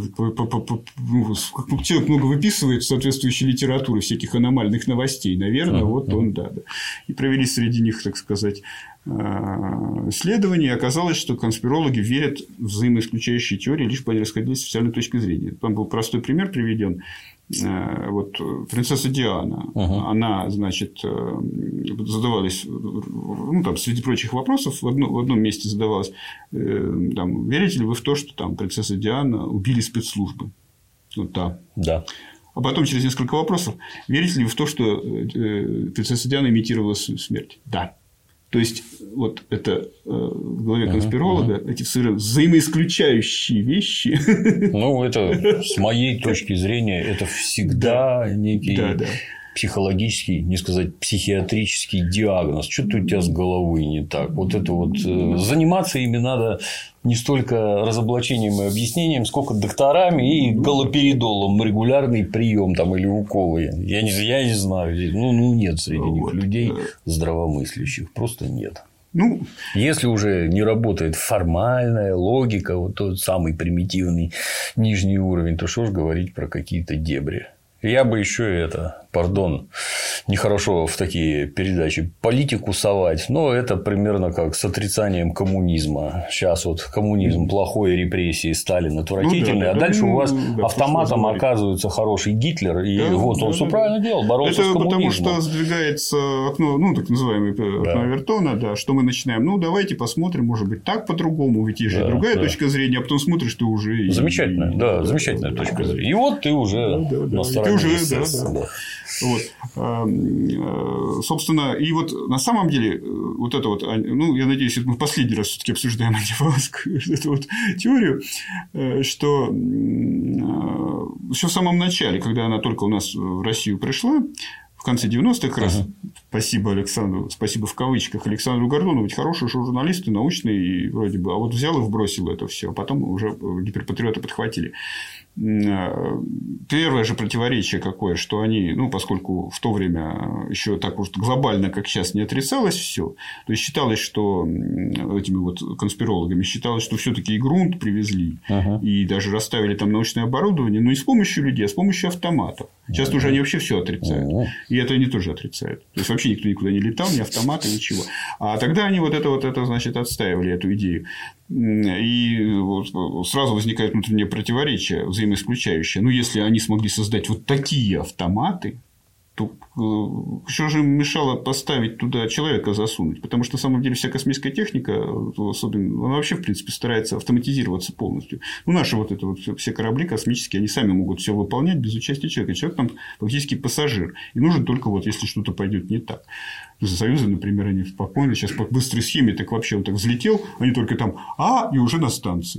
B: человек много выписывает соответствующей литературы всяких аномальных новостей, наверное, ага. вот он, да, да. И провели среди них, так сказать, исследования, и оказалось, что конспирологи верят в взаимоисключающие теории, лишь бы они расходились с официальной точки зрения. Там был простой пример приведен. Вот принцесса Диана, uh-huh. она, значит, задавалась, ну, там, среди прочих вопросов, в, одно, в одном месте задавалась, там, верите ли вы в то, что там принцесса Диана убили спецслужбы? Вот, да. Да. А потом через несколько вопросов, верите ли вы в то, что принцесса Диана имитировала смерть? Да. То есть, вот это в голове конспиролога, uh-huh, uh-huh. эти взаимоисключающие вещи.
A: Ну, это с моей точки зрения, это всегда некий да, да. психологический, не сказать психиатрический диагноз. Что-то у тебя с головой не так. Вот это вот заниматься ими надо не столько разоблачением и объяснением, сколько докторами и галоперидолом, регулярный прием там или уколы. Я не, я не знаю. Ну, ну, нет среди вот. них людей здравомыслящих. Просто нет. Ну, если уже не работает формальная логика, вот тот самый примитивный нижний уровень, то что ж говорить про какие-то дебри. Я бы еще это, пардон, нехорошо в такие передачи политику совать, но это примерно как с отрицанием коммунизма. Сейчас вот коммунизм плохой, репрессии, Сталин отвратительный, ну, да, а да, дальше ну, у вас да, автоматом оказывается хороший Гитлер, и да, вот он да, все да. правильно делал, боролся
B: это
A: с коммунизмом.
B: Это потому что сдвигается окно, ну, так называемое окно да. Овертона, да, что мы начинаем, ну, давайте посмотрим, может быть, так по-другому, ведь есть же да, другая да. точка зрения, а потом смотришь, ты уже…
A: Замечательная, и... да, да, замечательная да, точка да, зрения. И вот ты уже да, да, на да, стороне.
B: Уже, да, да. Да. Вот. Собственно, и вот на самом деле, вот это вот, ну, я надеюсь, мы в последний раз все-таки обсуждаем антифаловскую эту вот теорию, что еще в самом начале, когда она только у нас в Россию пришла, в конце девяностых, как раз, uh-huh. спасибо Александру, спасибо в кавычках, Александру Гордону, ведь хороший журналист и научный, и вроде бы, а вот взял и вбросил это все, а потом уже гиперпатриоты подхватили. Первое же противоречие какое, что они, ну, поскольку в то время еще так уж глобально, как сейчас, не отрицалось все, то есть считалось, что этими вот конспирологами считалось, что все-таки и грунт привезли, uh-huh. и даже расставили там научное оборудование, но не с помощью людей, а с помощью автоматов. Сейчас uh-huh. уже они вообще все отрицают. Uh-huh. И это они тоже отрицают. То есть вообще никто никуда не летал, ни автоматы, ничего. А тогда они вот это вот это, значит, отстаивали эту идею. И вот сразу возникает внутреннее противоречие, взаимоисключающее. Ну, если они смогли создать вот такие автоматы, то что же им мешало поставить туда человека засунуть? Потому что, на самом деле, вся космическая техника, особенно, она вообще, в принципе, старается автоматизироваться полностью. Ну, наши вот это вот все корабли космические, они сами могут все выполнять без участия человека. Человек там фактически пассажир. И нужен только вот, если что-то пойдет не так. За Союза, например, они спокойно, сейчас по быстрой схеме, так вообще он так взлетел, они только там, а, и уже на станции.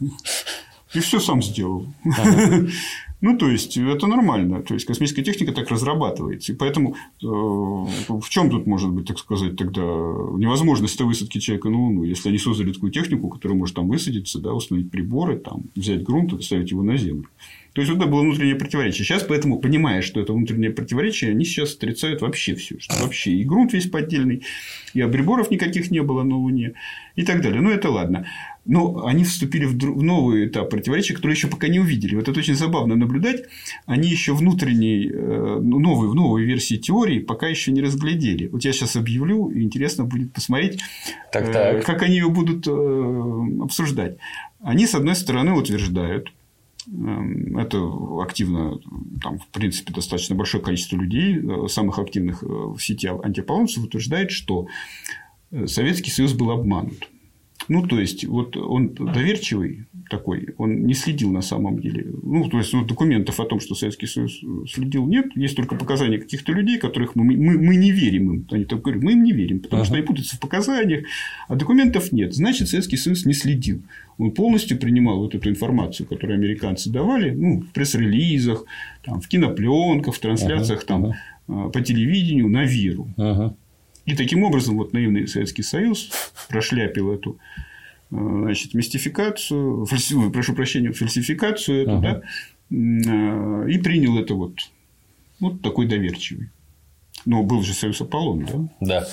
B: И все сам сделал. Ага. Ну, то есть, это нормально. То есть, космическая техника так разрабатывается. И поэтому, э, в чем тут может быть, так сказать, тогда невозможность высадки человека на Луну, если они создали такую технику, которая может там высадиться, да, установить приборы, там, взять грунт и доставить его на Землю. То есть, вот это было внутреннее противоречие. Сейчас, поэтому, понимая, что это внутреннее противоречие, они сейчас отрицают вообще все. Что вообще и грунт весь поддельный, и приборов никаких не было на Луне, и так далее. Ну, это ладно. Но они вступили в новый этап противоречия, который еще пока не увидели. Вот это очень забавно наблюдать. Они еще внутренней, новой, в новой версии теории пока еще не разглядели. Вот я сейчас объявлю, и интересно будет посмотреть, так, так. как они ее будут обсуждать. Они, с одной стороны, утверждают, это активно, там, в принципе, достаточно большое количество людей, самых активных в сети антиаполлоновцев, утверждает, что Советский Союз был обманут. Ну, то есть, вот он доверчивый такой, он не следил на самом деле. Ну, то есть, ну, документов о том, что Советский Союз следил, нет. Есть только показания каких-то людей, которых мы, мы, мы не верим им. Они так говорят, мы им не верим, потому ага. что они путаются в показаниях, а документов нет. Значит, Советский Союз не следил. Он полностью принимал вот эту информацию, которую американцы давали, ну, в пресс-релизах, там, в кинопленках, в трансляциях ага. там, ага. по телевидению на веру. Ага. И таким образом вот наивный Советский Союз прошляпил эту, значит, мистификацию, фальси... прошу прощения, фальсификацию эту, uh-huh. да, и принял это вот, вот такой доверчивый. Но был же Союз Аполлон, да?
A: Да.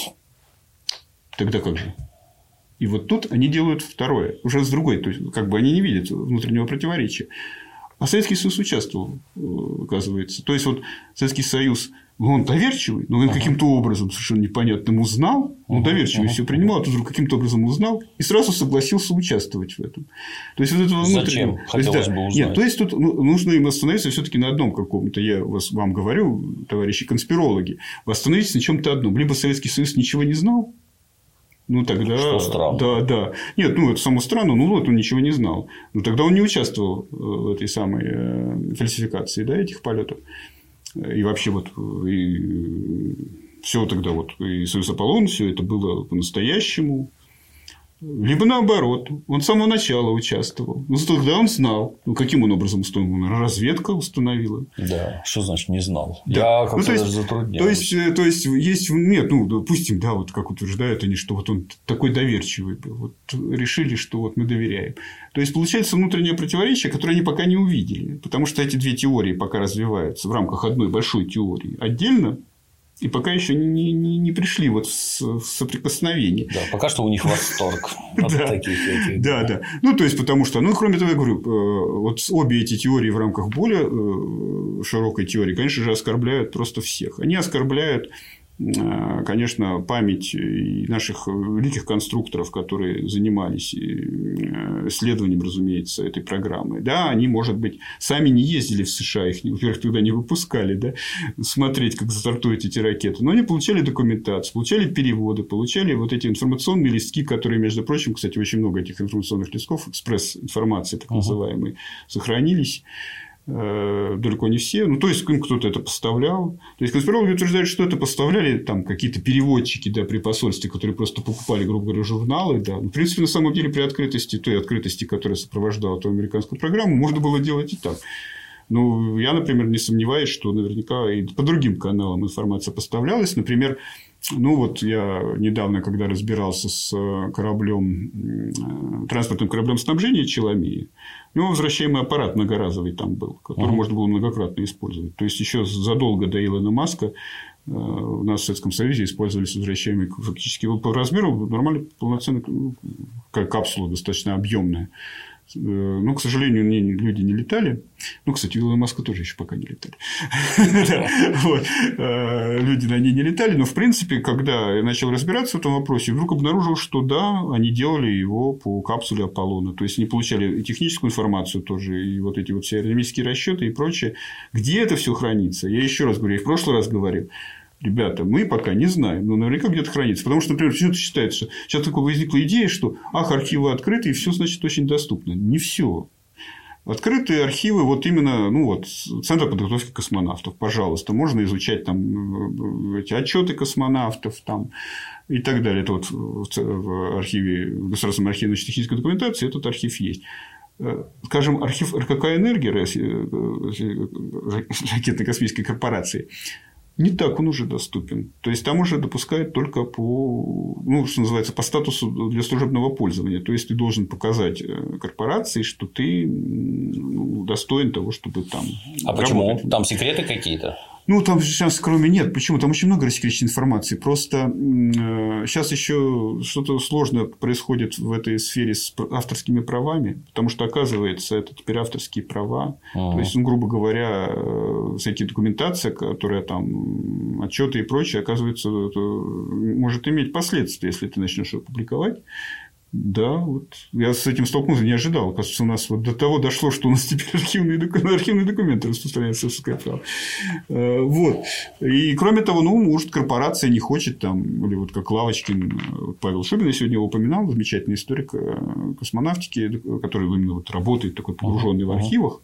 B: Тогда как же? И вот тут они делают второе, уже с другой, то есть как бы они не видят внутреннего противоречия. А Советский Союз участвовал, оказывается. То есть, вот Советский Союз, он доверчивый, но он uh-huh. каким-то образом совершенно непонятным узнал, он uh-huh. доверчивый uh-huh. все принимал, а тут вдруг каким-то образом узнал и сразу согласился участвовать в этом. То есть, вот это внутреннее...
A: Зачем? Хотелось
B: то есть, да,
A: бы узнать.
B: Нет, то есть, тут нужно им остановиться все-таки на одном каком-то. Я вас, вам говорю, товарищи конспирологи, вы остановитесь на чем-то одном. Либо Советский Союз ничего не знал, ну, тогда...
A: Что странно.
B: Да, да. Нет, ну, это само странно, ну, вот он ничего не знал. Ну, тогда он не участвовал в этой самой фальсификации, да, этих полетов. И вообще, вот, и все тогда вот, и Союз Аполлон, все это было по-настоящему. Либо наоборот, он с самого начала участвовал. Ну, тогда он знал. Ну, каким он образом установил? Разведка установила.
A: Да, что значит не знал?
B: Да.
A: Я как-то
B: ну, то есть,
A: даже затрудняюсь.
B: То есть, то есть, есть. Нет, ну, допустим, да, вот как утверждают они, что вот он такой доверчивый был. Вот решили, что вот мы доверяем. То есть, получается внутреннее противоречие, которое они пока не увидели. Потому что эти две теории пока развиваются в рамках одной большой теории отдельно. И пока еще не, не, не пришли вот в соприкосновение.
A: Да, пока что у них восторг от таких этих.
B: Да, да. Ну, то есть, потому что, ну, кроме того, я говорю, вот обе эти теории в рамках более широкой теории, конечно же, оскорбляют просто всех. Они оскорбляют, конечно, память наших великих конструкторов, которые занимались исследованием, разумеется, этой программы. Да, они, может быть, сами не ездили в США, их, во-первых, тогда не выпускали, да, смотреть, как стартуют эти ракеты, но они получали документацию, получали переводы, получали вот эти информационные листки, которые, между прочим, кстати, очень много этих информационных листков, экспресс-информации, так называемые, uh-huh. сохранились. Далеко не все. Ну, то есть, им кто-то это поставлял. То есть, конспирологи утверждают, что это поставляли там какие-то переводчики, да, при посольстве, которые просто покупали, грубо говоря, журналы. Да. В принципе, на самом деле, при открытости, той открытости, которая сопровождала ту американскую программу, можно было делать и так. Ну, я, например, не сомневаюсь, что наверняка и по другим каналам информация поставлялась. Например, ну, вот я недавно, когда разбирался с кораблем, транспортным кораблем снабжения Челомеи, у него возвращаемый аппарат многоразовый там был, который uh-huh. можно было многократно использовать. То есть, еще задолго до Илона Маска у нас в Советском Союзе использовались возвращаемые фактически по размеру нормально полноценная капсула, достаточно объемная. Но, к сожалению, люди не летали. Ну, кстати, у Илона Маска тоже еще пока не летали. Люди на ней не летали. Но, в принципе, когда я начал разбираться в этом вопросе, вдруг обнаружил, что да, они делали его по капсуле Аполлона. То есть, они получали техническую информацию тоже, и вот эти вот все аэродинамические расчеты и прочее. Где это все хранится? Я еще раз говорю, я в прошлый раз говорил. Ребята, мы пока не знаем, но наверняка где-то хранится. Потому что, например, почему-то считается, что сейчас такая возникла идея, что ах, архивы открыты, и все, значит, очень доступно. Не все. Открытые архивы, вот именно, ну вот, Центр подготовки космонавтов, пожалуйста, можно изучать там эти отчеты космонавтов там, и так далее. Это вот в архиве, в Государственном архиве научно-технической документации этот архив есть. Скажем, архив эр ка ка «Энергия» ракетно-космической корпорации. Не так он уже доступен. То есть, там уже допускают только по, ну, что называется, по статусу для служебного пользования. То есть, ты должен показать корпорации, что ты ну, достоин того, чтобы там.
A: А работать. Почему? Там секреты какие-то?
B: Ну, там сейчас кроме нет. Почему? Там очень много рассекреченной информации. Просто сейчас еще что-то сложное происходит в этой сфере с авторскими правами, потому что, оказывается, это теперь авторские права. Uh-huh. То есть, ну, грубо говоря, всякие документация, которая там отчеты и прочее, оказывается, может иметь последствия, если ты начнешь ее публиковать. Да, вот я с этим столкнулся, не ожидал. Кажется, у нас вот до того дошло, что у нас теперь архивные документы, архивные документы распространяются авторское право. Вот. И кроме того, ну, может, корпорация не хочет там, или вот как Лавочкин, Павел Шубин, я сегодня его упоминал, замечательный историк космонавтики, который именно вот работает такой погруженный uh-huh. в архивах.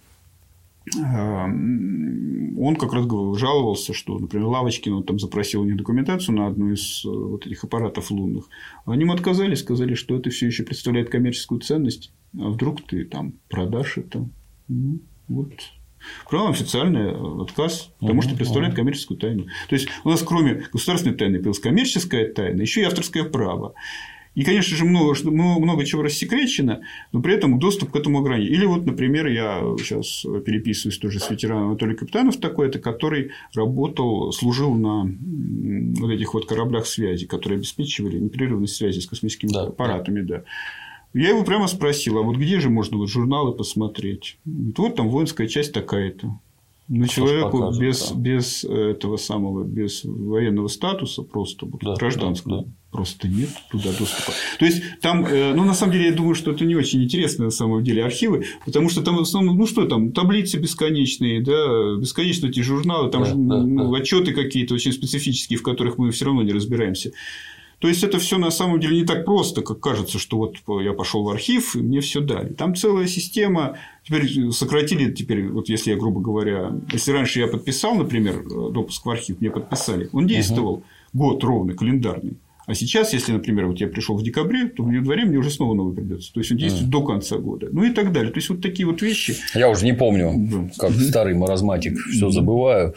B: Он как раз жаловался, что, например, Лавочкин он там запросил у них документацию на одну из вот этих аппаратов лунных. Они ему отказали, сказали, что это все еще представляет коммерческую ценность. А вдруг ты там продашь это? Ну, вот. Право официальный отказ, потому uh-huh, что представляет uh-huh. коммерческую тайну. То есть у нас кроме государственной тайны появилась коммерческая тайна, еще и авторское право. И, конечно же, много, много чего рассекречено, но при этом доступ к этому ограничен. Или вот, например, я сейчас переписываюсь тоже с ветераном Анатолий Капитанов такой-то, который работал, служил на вот этих вот кораблях связи, которые обеспечивали непрерывность связи с космическими да, аппаратами. Да. Да. Я его прямо спросил, а вот где же можно вот журналы посмотреть? Вот там воинская часть такая-то. Ну, человеку без, да. без этого самого, без военного статуса, просто вот, да, гражданского, да, да. просто нет туда доступа. То есть, там, ну, на самом деле, я думаю, что это не очень интересно, на самом деле, архивы, потому что там в основном, ну, что там, таблицы бесконечные, да, бесконечно эти журналы, там да, же да, ну, да. отчеты какие-то очень специфические, в которых мы все равно не разбираемся. То есть, это все на самом деле не так просто, как кажется, что вот я пошел в архив, и мне все дали. Там целая система. Теперь сократили, теперь, вот если я, грубо говоря, если раньше я подписал, например, допуск в архив, мне подписали, он действовал угу. год ровно, календарный. А сейчас, если, например, вот я пришел в декабре, то в январе мне уже снова новый придется. То есть он действует mm. до конца года. Ну и так далее. То есть вот такие вот вещи.
A: Я уже не помню, да. как старый маразматик, все забываю.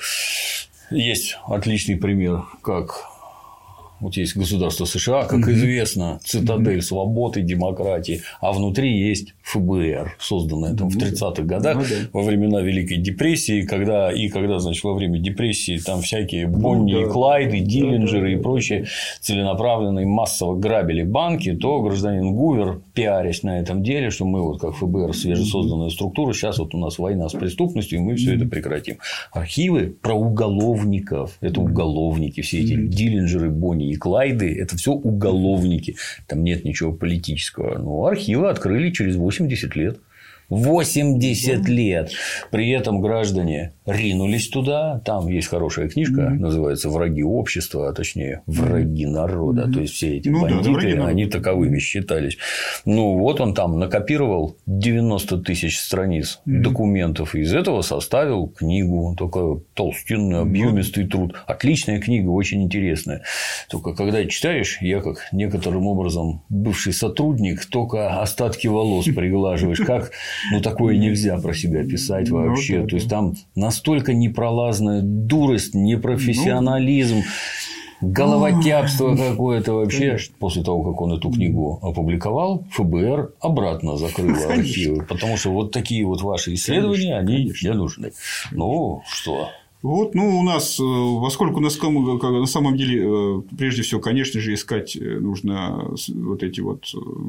A: Есть отличный пример, как. Вот есть государство США, как mm-hmm. известно, цитадель mm-hmm. свободы, демократии, а внутри есть эф бэ эр, созданное там mm-hmm. в тридцатых годах mm-hmm. во времена Великой депрессии, когда и когда, значит, во время депрессии там всякие Бонни mm-hmm. и Клайды, Диллинджеры mm-hmm. и прочие целенаправленные массово грабили банки, то гражданин Гувер, пиарясь на этом деле, что мы вот как эф бэ эр свежесозданная структура, сейчас вот у нас война с преступностью, и мы все это прекратим. Архивы про уголовников, это уголовники, все эти mm-hmm. Диллинджеры, Бонни и Клайды – это все уголовники. Там нет ничего политического. Но архивы открыли через восемьдесят лет. восемьдесят лет. При этом граждане ринулись туда. Там есть хорошая книжка, mm-hmm. называется «Враги общества», а точнее «Враги народа». Mm-hmm. То есть, все эти ну, бандиты, да, они таковыми считались. Ну, вот он там накопировал девяносто тысяч страниц mm-hmm. документов. И из этого составил книгу. Такой толстенный, объемистый mm-hmm. труд. Отличная книга, очень интересная. Только когда читаешь, я как некоторым образом бывший сотрудник, только остатки волос приглаживаешь. Как ну, такое нельзя про себя писать вообще. Ну, да, То есть, там настолько непролазная дурость, непрофессионализм, ну, головотяпство какое-то вообще. Конечно. После того, как он эту книгу опубликовал, эф бэ эр обратно закрыло архивы. Потому что вот такие вот ваши исследования, конечно, они конечно. не нужны. Ну, что...
B: Вот, ну, у нас, поскольку на самом деле, прежде всего, конечно же, искать нужно вот эти вот,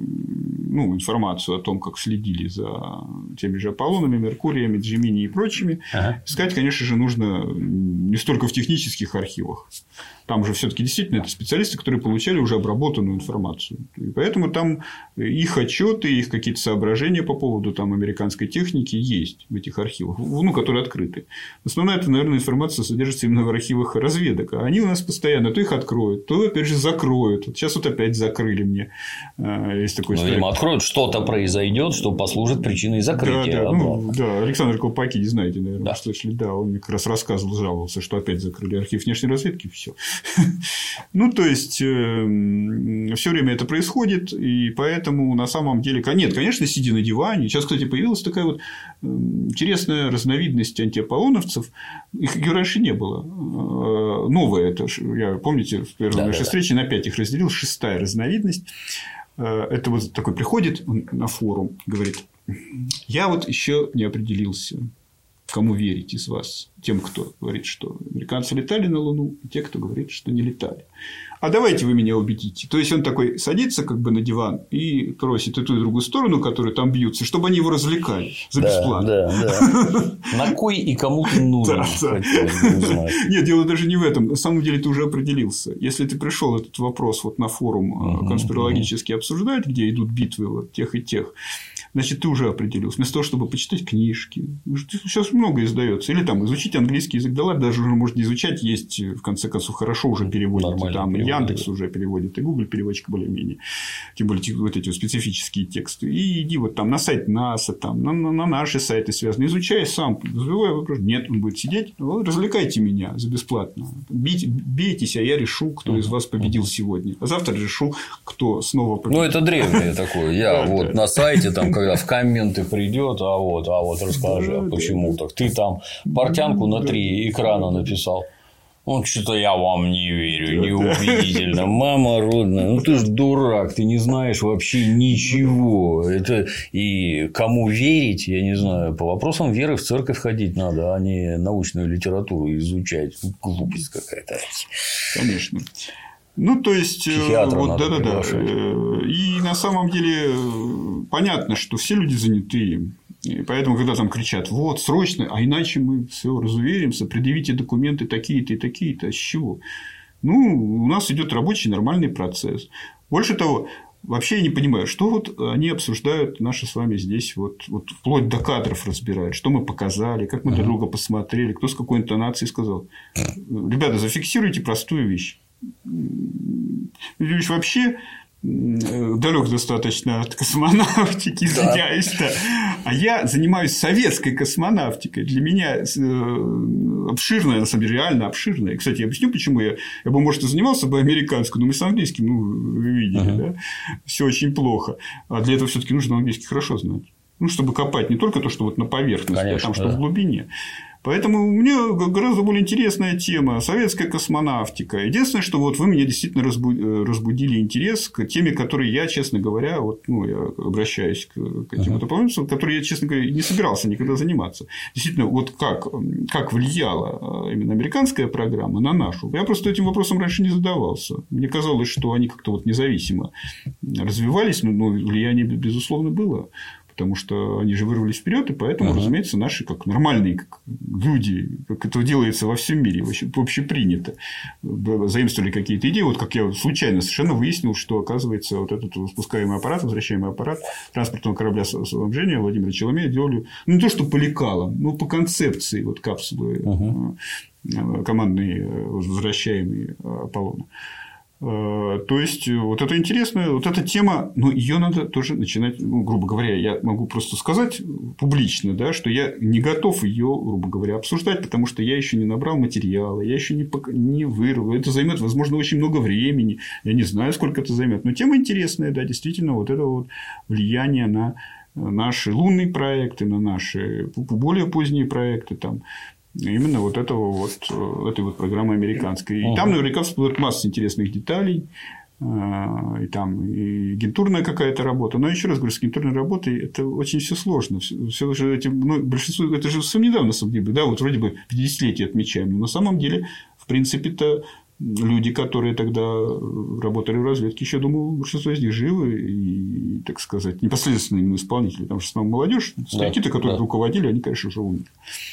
B: ну, информацию о том, как следили за теми же Аполлонами, Меркуриями, Джемини и прочими. Ага. Искать, конечно же, нужно не столько в технических архивах. Там же все-таки действительно это специалисты, которые получали уже обработанную информацию. И поэтому там их отчеты, их какие-то соображения по поводу там, американской техники есть в этих архивах, ну, которые открыты. Основная это, наверное, информация содержится именно в архивах разведок. А они у нас постоянно то их откроют, то опять же закроют. Вот сейчас вот опять закрыли мне. Есть такой
A: ну, видимо, откроют, что-то произойдет, что послужит причиной закрытия.
B: Да, да, ну, да. Александр Колпакий, знаете, наверное, да. слышали. Да, он мне как раз рассказывал, жаловался, что опять закрыли архив внешней разведки, все. Ну, то есть, все время это происходит, и поэтому на самом деле. Нет, конечно, сиди на диване. Сейчас, кстати, появилась такая вот интересная разновидность антиаполлоновцев. Их раньше не было. Новая это. Я помните, в первой да, нашей да, встрече да. на пять их разделил. Шестая разновидность. Это вот такой приходит он на форум, говорит: я вот еще не определился. Кому верить из вас? Тем, кто говорит, что американцы летали на Луну, и те, кто говорит, что не летали. А давайте вы меня убедите. То есть, он такой садится как бы на диван и просит и ту, и другую сторону, которые там бьются, чтобы они его развлекали за да, бесплатно.
A: Да, да. На кой и кому ты нужен?
B: Нет, дело даже не в этом. На самом деле, ты уже определился. Если ты пришел этот вопрос вот на форум конспирологически обсуждать, где идут битвы вот тех и тех, значит, ты уже определился. Вместо того, чтобы почитать книжки. Сейчас много издается. Или там изучить английский язык. Да ладно, даже уже можно изучать. Есть, в конце концов, хорошо уже переводят. Там Яндекс уже переводит, и Google переводчик более-менее. Тем более, вот эти вот специфические тексты. И иди вот там на сайт НАСА, там, на, на, на наши сайты связаны. Изучай сам. Задавай вопрос. Нет, он будет сидеть. Развлекайте меня за бесплатно. Бейте, бейтесь, а я решу, кто из вас победил сегодня. А завтра решу, кто снова победил.
A: Ну, это древнее такое. Я вот на сайте, там, когда когда в комменты придет, а вот, а вот расскажи, а почему так? Ты там портянку на три экрана написал. Ну, что-то я вам не верю, неубедительно. Мама родная, ну ты ж дурак, ты не знаешь вообще ничего. Это и кому верить, я не знаю, по вопросам веры в церковь ходить надо, а не научную литературу изучать. Глупость какая-то.
B: Конечно. Ну, то есть, вот, да, да, да. И на самом деле понятно, что все люди занятые. И поэтому, когда там кричат, вот, срочно, а иначе мы все разуверимся, предъявите документы такие-то и такие-то, а с чего? Ну, у нас идет рабочий нормальный процесс. Больше того, вообще я не понимаю, что вот они обсуждают наши с вами здесь, вот, вот вплоть до кадров разбирают, что мы показали, как мы друг друга посмотрели, кто с какой интонацией сказал. Ребята, зафиксируйте простую вещь. Юрьевич вообще далек достаточно от космонавтики, извиняюсь, да. А я занимаюсь советской космонавтикой. Для меня обширная, на самом деле, реально обширная. И, кстати, я объясню, почему я, я бы, может, и занимался бы американской, но мы с английским, ну, вы видели, uh-huh. да, все очень плохо. А для этого все-таки нужно английский хорошо знать. Ну, чтобы копать не только то, что вот на поверхности, конечно, а там, что да. в глубине. Поэтому у меня гораздо более интересная тема – советская космонавтика. Единственное, что вот вы меня действительно разбудили интерес к теме, которой я, честно говоря, вот, ну, я обращаюсь к этим uh-huh. дополнительным, которой я, честно говоря, не собирался никогда заниматься. Действительно, вот как, как влияла именно американская программа на нашу. Я просто этим вопросом раньше не задавался. Мне казалось, что они как-то вот независимо развивались, но влияние, безусловно, было. Потому что они же вырвались вперед, и поэтому, uh-huh. разумеется, наши как нормальные как люди, как это делается во всем мире, общепринято, заимствовали какие-то идеи. Вот как я случайно совершенно выяснил, что, оказывается, вот этот спускаемый аппарат, возвращаемый аппарат транспортного корабля снабжения Владимира Челомея делали, ну, не то что по лекалам, но по концепции вот капсулы uh-huh. командные, возвращаемые Аполлона. То есть, вот это интересно, вот эта тема, но ее надо тоже начинать, ну, грубо говоря, я могу просто сказать публично, да, что я не готов ее, грубо говоря, обсуждать, потому что я еще не набрал материала, я еще не, не вырвал, это займет, возможно, очень много времени, я не знаю, сколько это займет, но тема интересная, да, действительно, вот это вот влияние на наши лунные проекты, на наши более поздние проекты, там. Именно вот этого вот, этой вот программы американской. И uh-huh. там наверняка всплывет масса интересных деталей. И там и агентурная какая-то работа. Но еще раз говорю, с агентурной работой это очень все сложно. Все же эти, ну, большинство, это же совсем недавно, да, вот вроде бы пятидесятилетие отмечаем. Но на самом деле, в принципе-то, люди, которые тогда работали в разведке, еще, думаю, большинство из них живы и, так сказать, непосредственно именно исполнители. Потому что в основном молодежь, старики-то, которые да. руководили, они, конечно, уже умерли.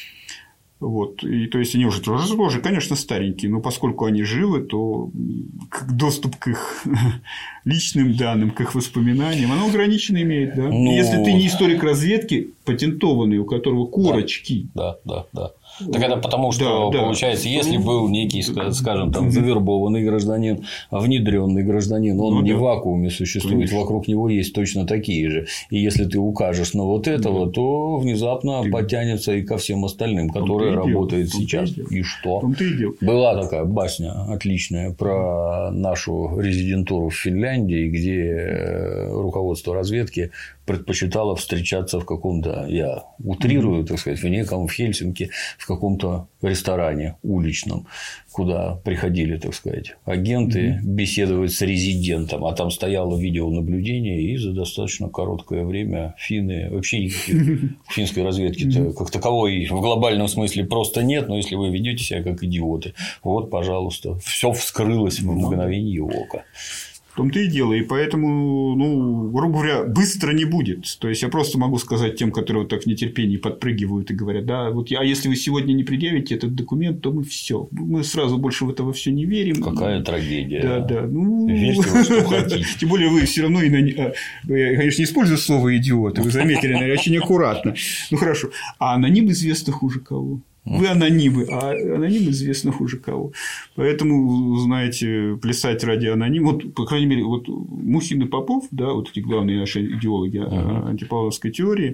B: Вот. И, то есть, они уже тоже, тоже, конечно, старенькие, но поскольку они живы, то доступ к их личным данным, к их воспоминаниям, оно ограниченно имеет. Да? Ну... Если ты не историк разведки, патентованный, у которого корочки.
A: Да, да, да. да. Так это потому, что, да, получается, да. если был некий, скажем, там, завербованный гражданин, внедренный гражданин, он ну, не да. в вакууме существует, конечно. Вокруг него есть точно такие же. И если ты укажешь на вот этого, да. то внезапно ты... подтянется и ко всем остальным, которые работают сейчас. И, и что? И Была такая басня отличная про нашу резидентуру в Финляндии, где руководство разведки предпочитала встречаться в каком-то, я утрирую, mm-hmm. так сказать, в неком в Хельсинки, в каком-то ресторане уличном, куда приходили, так сказать, агенты mm-hmm. беседовать с резидентом, а там стояло видеонаблюдение, и за достаточно короткое время финны, вообще никаких финской разведки-то mm-hmm. как таковой в глобальном смысле просто нет, но если вы ведете себя как идиоты, вот, пожалуйста, все вскрылось в мгновение ока.
B: В том-то и дело. И поэтому, ну, грубо говоря, быстро не будет. То есть, я просто могу сказать тем, которые вот так в нетерпении подпрыгивают и говорят, да, вот, а если вы сегодня не предъявите этот документ, то мы все. Мы сразу больше в это все не верим.
A: Какая трагедия.
B: Да, да. Ну...
A: Верьте во что хотите.
B: Тем более, вы все равно, я, конечно, не использую слово идиот. Вы заметили, наверное, очень аккуратно. Ну, хорошо. А аноним известно хуже кого. Вы анонимы, а аноним известно хуже кого. Поэтому, знаете, плясать ради анонима. Вот, по крайней мере, вот Мухин и Попов, да, вот эти главные наши идеологи uh-huh. антипавловской теории,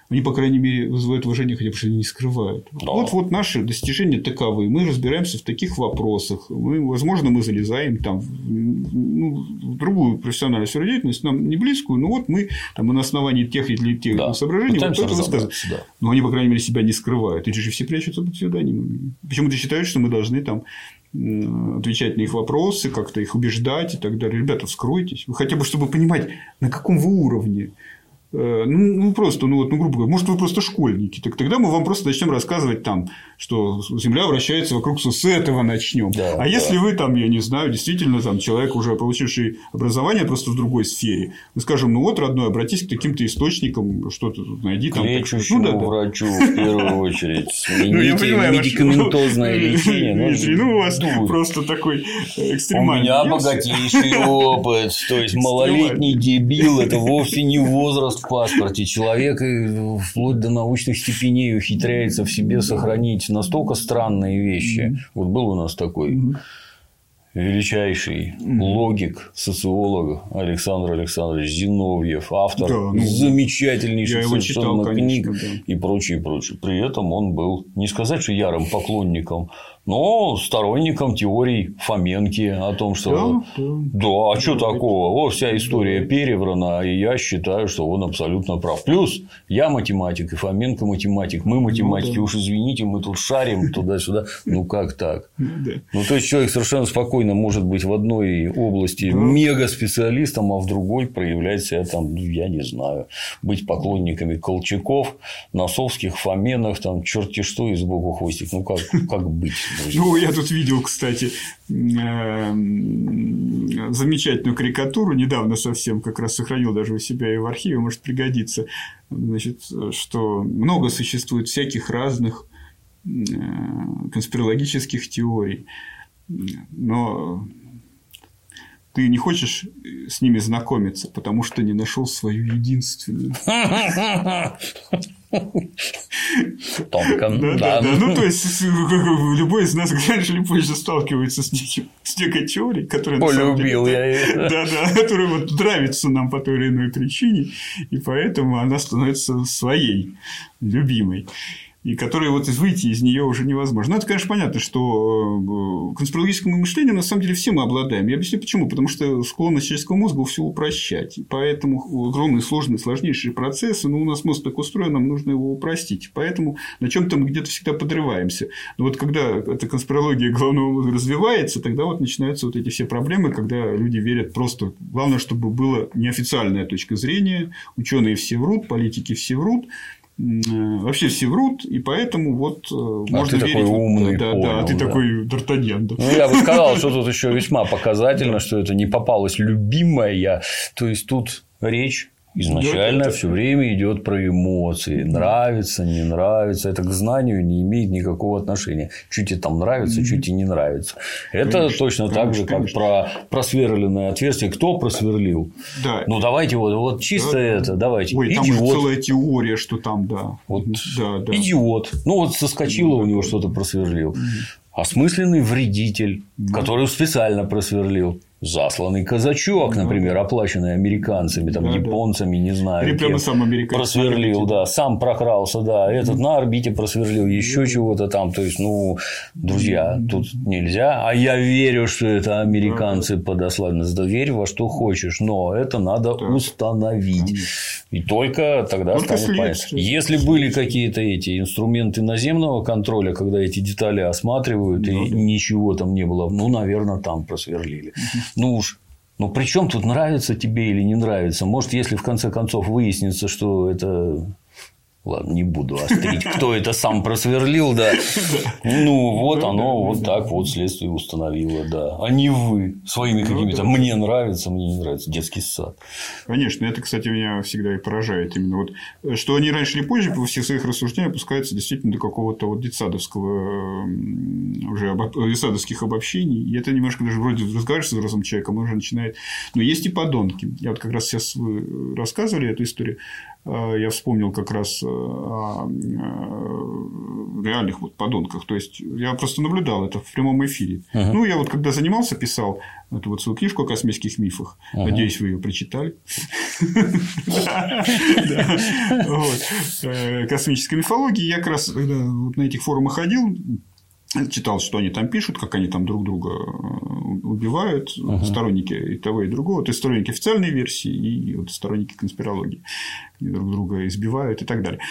B: они, по крайней мере, вызывают уважение, хотя бы что они не скрывают. Да. Вот, вот наши достижения таковы. Мы разбираемся в таких вопросах. Мы, возможно, мы залезаем там, в, ну, в другую профессиональную сферу деятельности, нам не близкую, но вот мы там, на основании тех или тех да. соображений вот это высказываем. Да. Но они, по крайней мере, себя не скрывают. Эти же все прячутся под псевдонимами. Почему-то считают, что мы должны там отвечать на их вопросы, как-то их убеждать и так далее. Ребята, вскройтесь. Вы хотя бы, чтобы понимать, на каком вы уровне. Ну, ну, просто, ну, вот, ну, грубо говоря, может, вы просто школьники. Так тогда мы вам просто начнем рассказывать, там, что Земля вращается вокруг Солнца. С этого начнем. Да, а да. если вы, там, я не знаю, действительно, там, человек, уже получивший образование просто в другой сфере, мы скажем, ну вот, родной, обратись к таким-то источникам, что-то тут найди. Там,
A: лечащему ну, да, врачу, да. в первую очередь. Смените медикаментозное лечение.
B: Дмитрий, ну, у вас просто такой экстремальный.
A: У меня богатейший опыт. То есть, малолетний дебил – это вовсе не возраст в паспорте. Человек вплоть до научных степеней ухитряется в себе сохранить настолько странные вещи. Mm-hmm. Вот был у нас такой mm-hmm. величайший mm-hmm. логик, социолог Александр Александрович Зиновьев, автор да, ну, замечательнейших совершенно читал, книг конечно, да. и прочее, прочее. При этом он был, не сказать, что ярым поклонником, но сторонником теорий Фоменки о том, что да, да. да а да, что да, такого? О, вся история да. переврана, и я считаю, что он абсолютно прав. Плюс я математик, и Фоменко математик, мы математики, ну, да. уж извините, мы тут шарим туда-сюда. Ну как так? Ну, то есть человек совершенно спокойно может быть в одной области да. мега-специалистом, а в другой проявлять себя там, я не знаю, быть поклонниками Колчаков, Носовских, Фоменов, там черти что и сбоку хвостик. Ну как, как быть?
B: Ну, я тут видел, кстати, замечательную карикатуру, недавно совсем как раз сохранил даже у себя и в архиве, может пригодиться. Значит, что много существует всяких разных конспирологических теорий, но ты не хочешь с ними знакомиться, потому что не нашел свою единственную.
A: Тонко.
B: Да, да, да. Ну, то есть, любой из нас раньше или позже сталкивается с, неким, с некой теорией, которая
A: полюбил я ее.
B: Да, да, которая вот нравится нам по той или иной причине, и поэтому она становится своей, любимой. И которые вот выйти из нее уже невозможно. Ну, это, конечно, понятно, что конспирологическому мышлению на самом деле все мы обладаем. Я объясню почему. Потому что склонность человеческого мозга все упрощать. И поэтому огромные, сложные, сложнейшие процессы, ну, у нас мозг так устроен, нам нужно его упростить. Поэтому на чем-то мы где-то всегда подрываемся. Но вот когда эта конспирология головного мозга развивается, тогда вот начинаются вот эти все проблемы, когда люди верят просто. Главное, чтобы была неофициальная точка зрения. Ученые все врут, политики все врут. Вообще все врут, и поэтому вот а можно
A: ты
B: верить.
A: Такой умный,
B: да,
A: понял,
B: да, а ты
A: да.
B: такой Д'Артаньян. Да.
A: Ну, я бы сказал, что тут еще весьма показательно, что это не попалась любимая. То есть тут речь изначально все время идет про эмоции. Нравится, не нравится. Это к знанию не имеет никакого отношения. Чуть и там нравится, mm-hmm. чуть и не нравится. Это конечно, точно конечно, так же, как конечно. про просверленное отверстие. Кто просверлил? Да. Ну, давайте вот, вот чисто да, это. Давайте.
B: Ой, идиот. Там же целая теория, что там, да.
A: Вот да, да. Идиот. Ну, вот соскочило, у него что-то просверлил. Mm-hmm. Осмысленный вредитель, mm-hmm. который специально просверлил. Засланный казачок, например, оплаченный американцами, там, да, японцами, да. не знаю.
B: Или прямо сам американец.
A: Просверлил, да, сам прокрался, да, этот на орбите просверлил, еще чего-то там. То есть, ну, друзья, тут нельзя. А я верю, что это американцы подослали. Да верь во что хочешь, но это надо да. установить. И только тогда только станет понятно. Если были какие-то эти инструменты наземного контроля, когда эти детали осматривают, и да. ничего там не было, ну, наверное, там просверлили. Ну уж, ну при чем тут нравится тебе или не нравится? Может, если в конце концов выяснится, что это. Ладно, не буду острить, кто это сам просверлил, да. Ну, вот оно вот так вот следствие установило, да. А не вы своими какими-то «мне нравится, мне не нравится», детский сад.
B: Конечно, это, кстати, меня всегда и поражает. Именно вот, что они раньше или позже во всех своих рассуждениях опускаются действительно до какого-то вот детсадовского уже детсадовских обобщений. И это немножко даже вроде разговариваешь с взрослым человеком, он уже начинает. Но есть и подонки. Я вот как раз сейчас вы рассказывали эту историю. я вспомнил как раз о реальных вот подонках. То есть, я просто наблюдал это в прямом эфире. Uh-huh. Ну, я вот когда занимался, писал эту вот свою книжку о космических мифах. Uh-huh. Надеюсь, вы ее прочитали. Космической мифологии. Я как раз на этих форумах ходил. Читал, что они там пишут, как они там друг друга убивают, uh-huh. сторонники и того, и другого. То есть, сторонники официальной версии и вот сторонники конспирологии. Они друг друга избивают и так далее.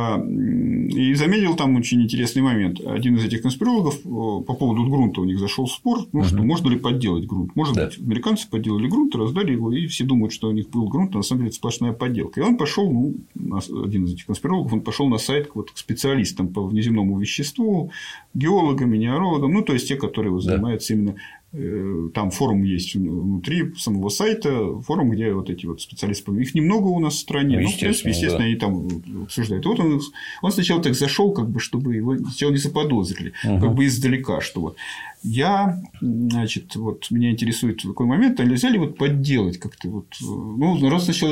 B: И заметил там очень интересный момент. Один из этих конспирологов по поводу грунта у них зашел спор, ну, uh-huh. что можно ли подделать грунт. Может да. быть, американцы подделали грунт, раздали его, и все думают, что у них был грунт, а на самом деле это сплошная подделка. И он пошел, ну, один из этих конспирологов, он пошел на сайт вот, к специалистам по внеземному веществу, геологам, минералогам, ну, то есть те, которые вот, занимаются да. именно. Там форум есть внутри самого сайта, форум, где вот эти вот специалисты, их немного у нас в стране, ну, естественно, но, в принципе, естественно, да. они там обсуждают. И вот он, он сначала так зашел, как бы, чтобы его сначала не заподозрили, uh-huh. как бы издалека, что вот я, значит, вот меня интересует такой момент, а нельзя ли вот подделать как-то вот, ну, раз сначала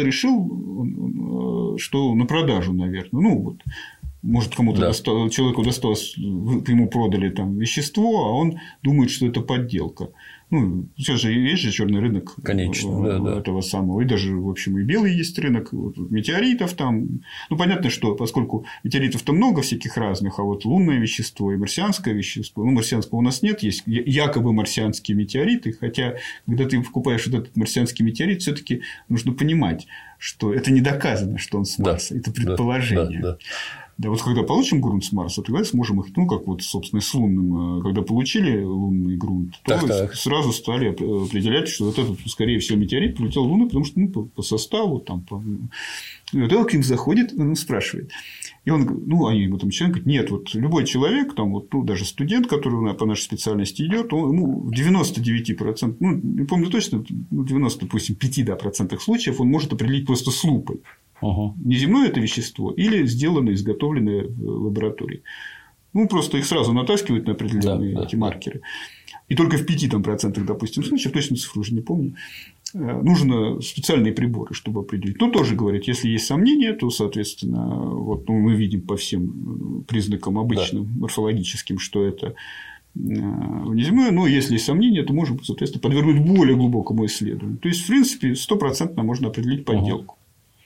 B: решил, что на продажу, наверное, ну вот. Может, кому-то да. досталось, человеку досталось, ему продали там вещество, а он думает, что это подделка. Ну, сейчас же есть же черный рынок
A: Конечно, да, да.
B: этого самого. И даже, в общем, и белый есть рынок метеоритов там. Ну, понятно, что поскольку метеоритов-то много всяких разных, а вот лунное вещество и марсианское вещество. Ну, марсианского у нас нет, есть якобы марсианские метеориты. Хотя, когда ты покупаешь вот этот марсианский метеорит, все-таки нужно понимать, что это не доказано, что он с Марса. Да, это предположение. Да, да, да. Да, вот когда получим грунт с Марса, тогда сможем их, ну, как вот, собственно, с лунным, когда получили лунный грунт, то так, так. сразу стали определять, что вот этот, скорее всего, метеорит прилетел в Луну, потому что, ну, по, по составу, там, по... И вот он к ним заходит, он спрашивает. И он, ну, они ему там человек говорит, нет, вот любой человек, там, вот, ну, даже студент, который по нашей специальности идет, он, ему в девяноста девяти процентах, ну, не помню точно, ну, девяносто, допустим, пяти да, процентах случаев он может определить просто с лупой. Uh-huh. Неземное это вещество или сделано, изготовленное в лаборатории. Ну, просто их сразу натаскивают на определенные да, эти да, маркеры. И только в пяти процентах, допустим, случаев, точно цифру уже не помню, нужно специальные приборы, чтобы определить. Ну, тоже говорят, если есть сомнения, то, соответственно, вот, ну, мы видим по всем признакам обычным, да. морфологическим, что это внеземное, но если есть сомнения, то можем, соответственно, подвергнуть более глубокому исследованию. То есть, в принципе, стопроцентно можно определить подделку. Uh-huh.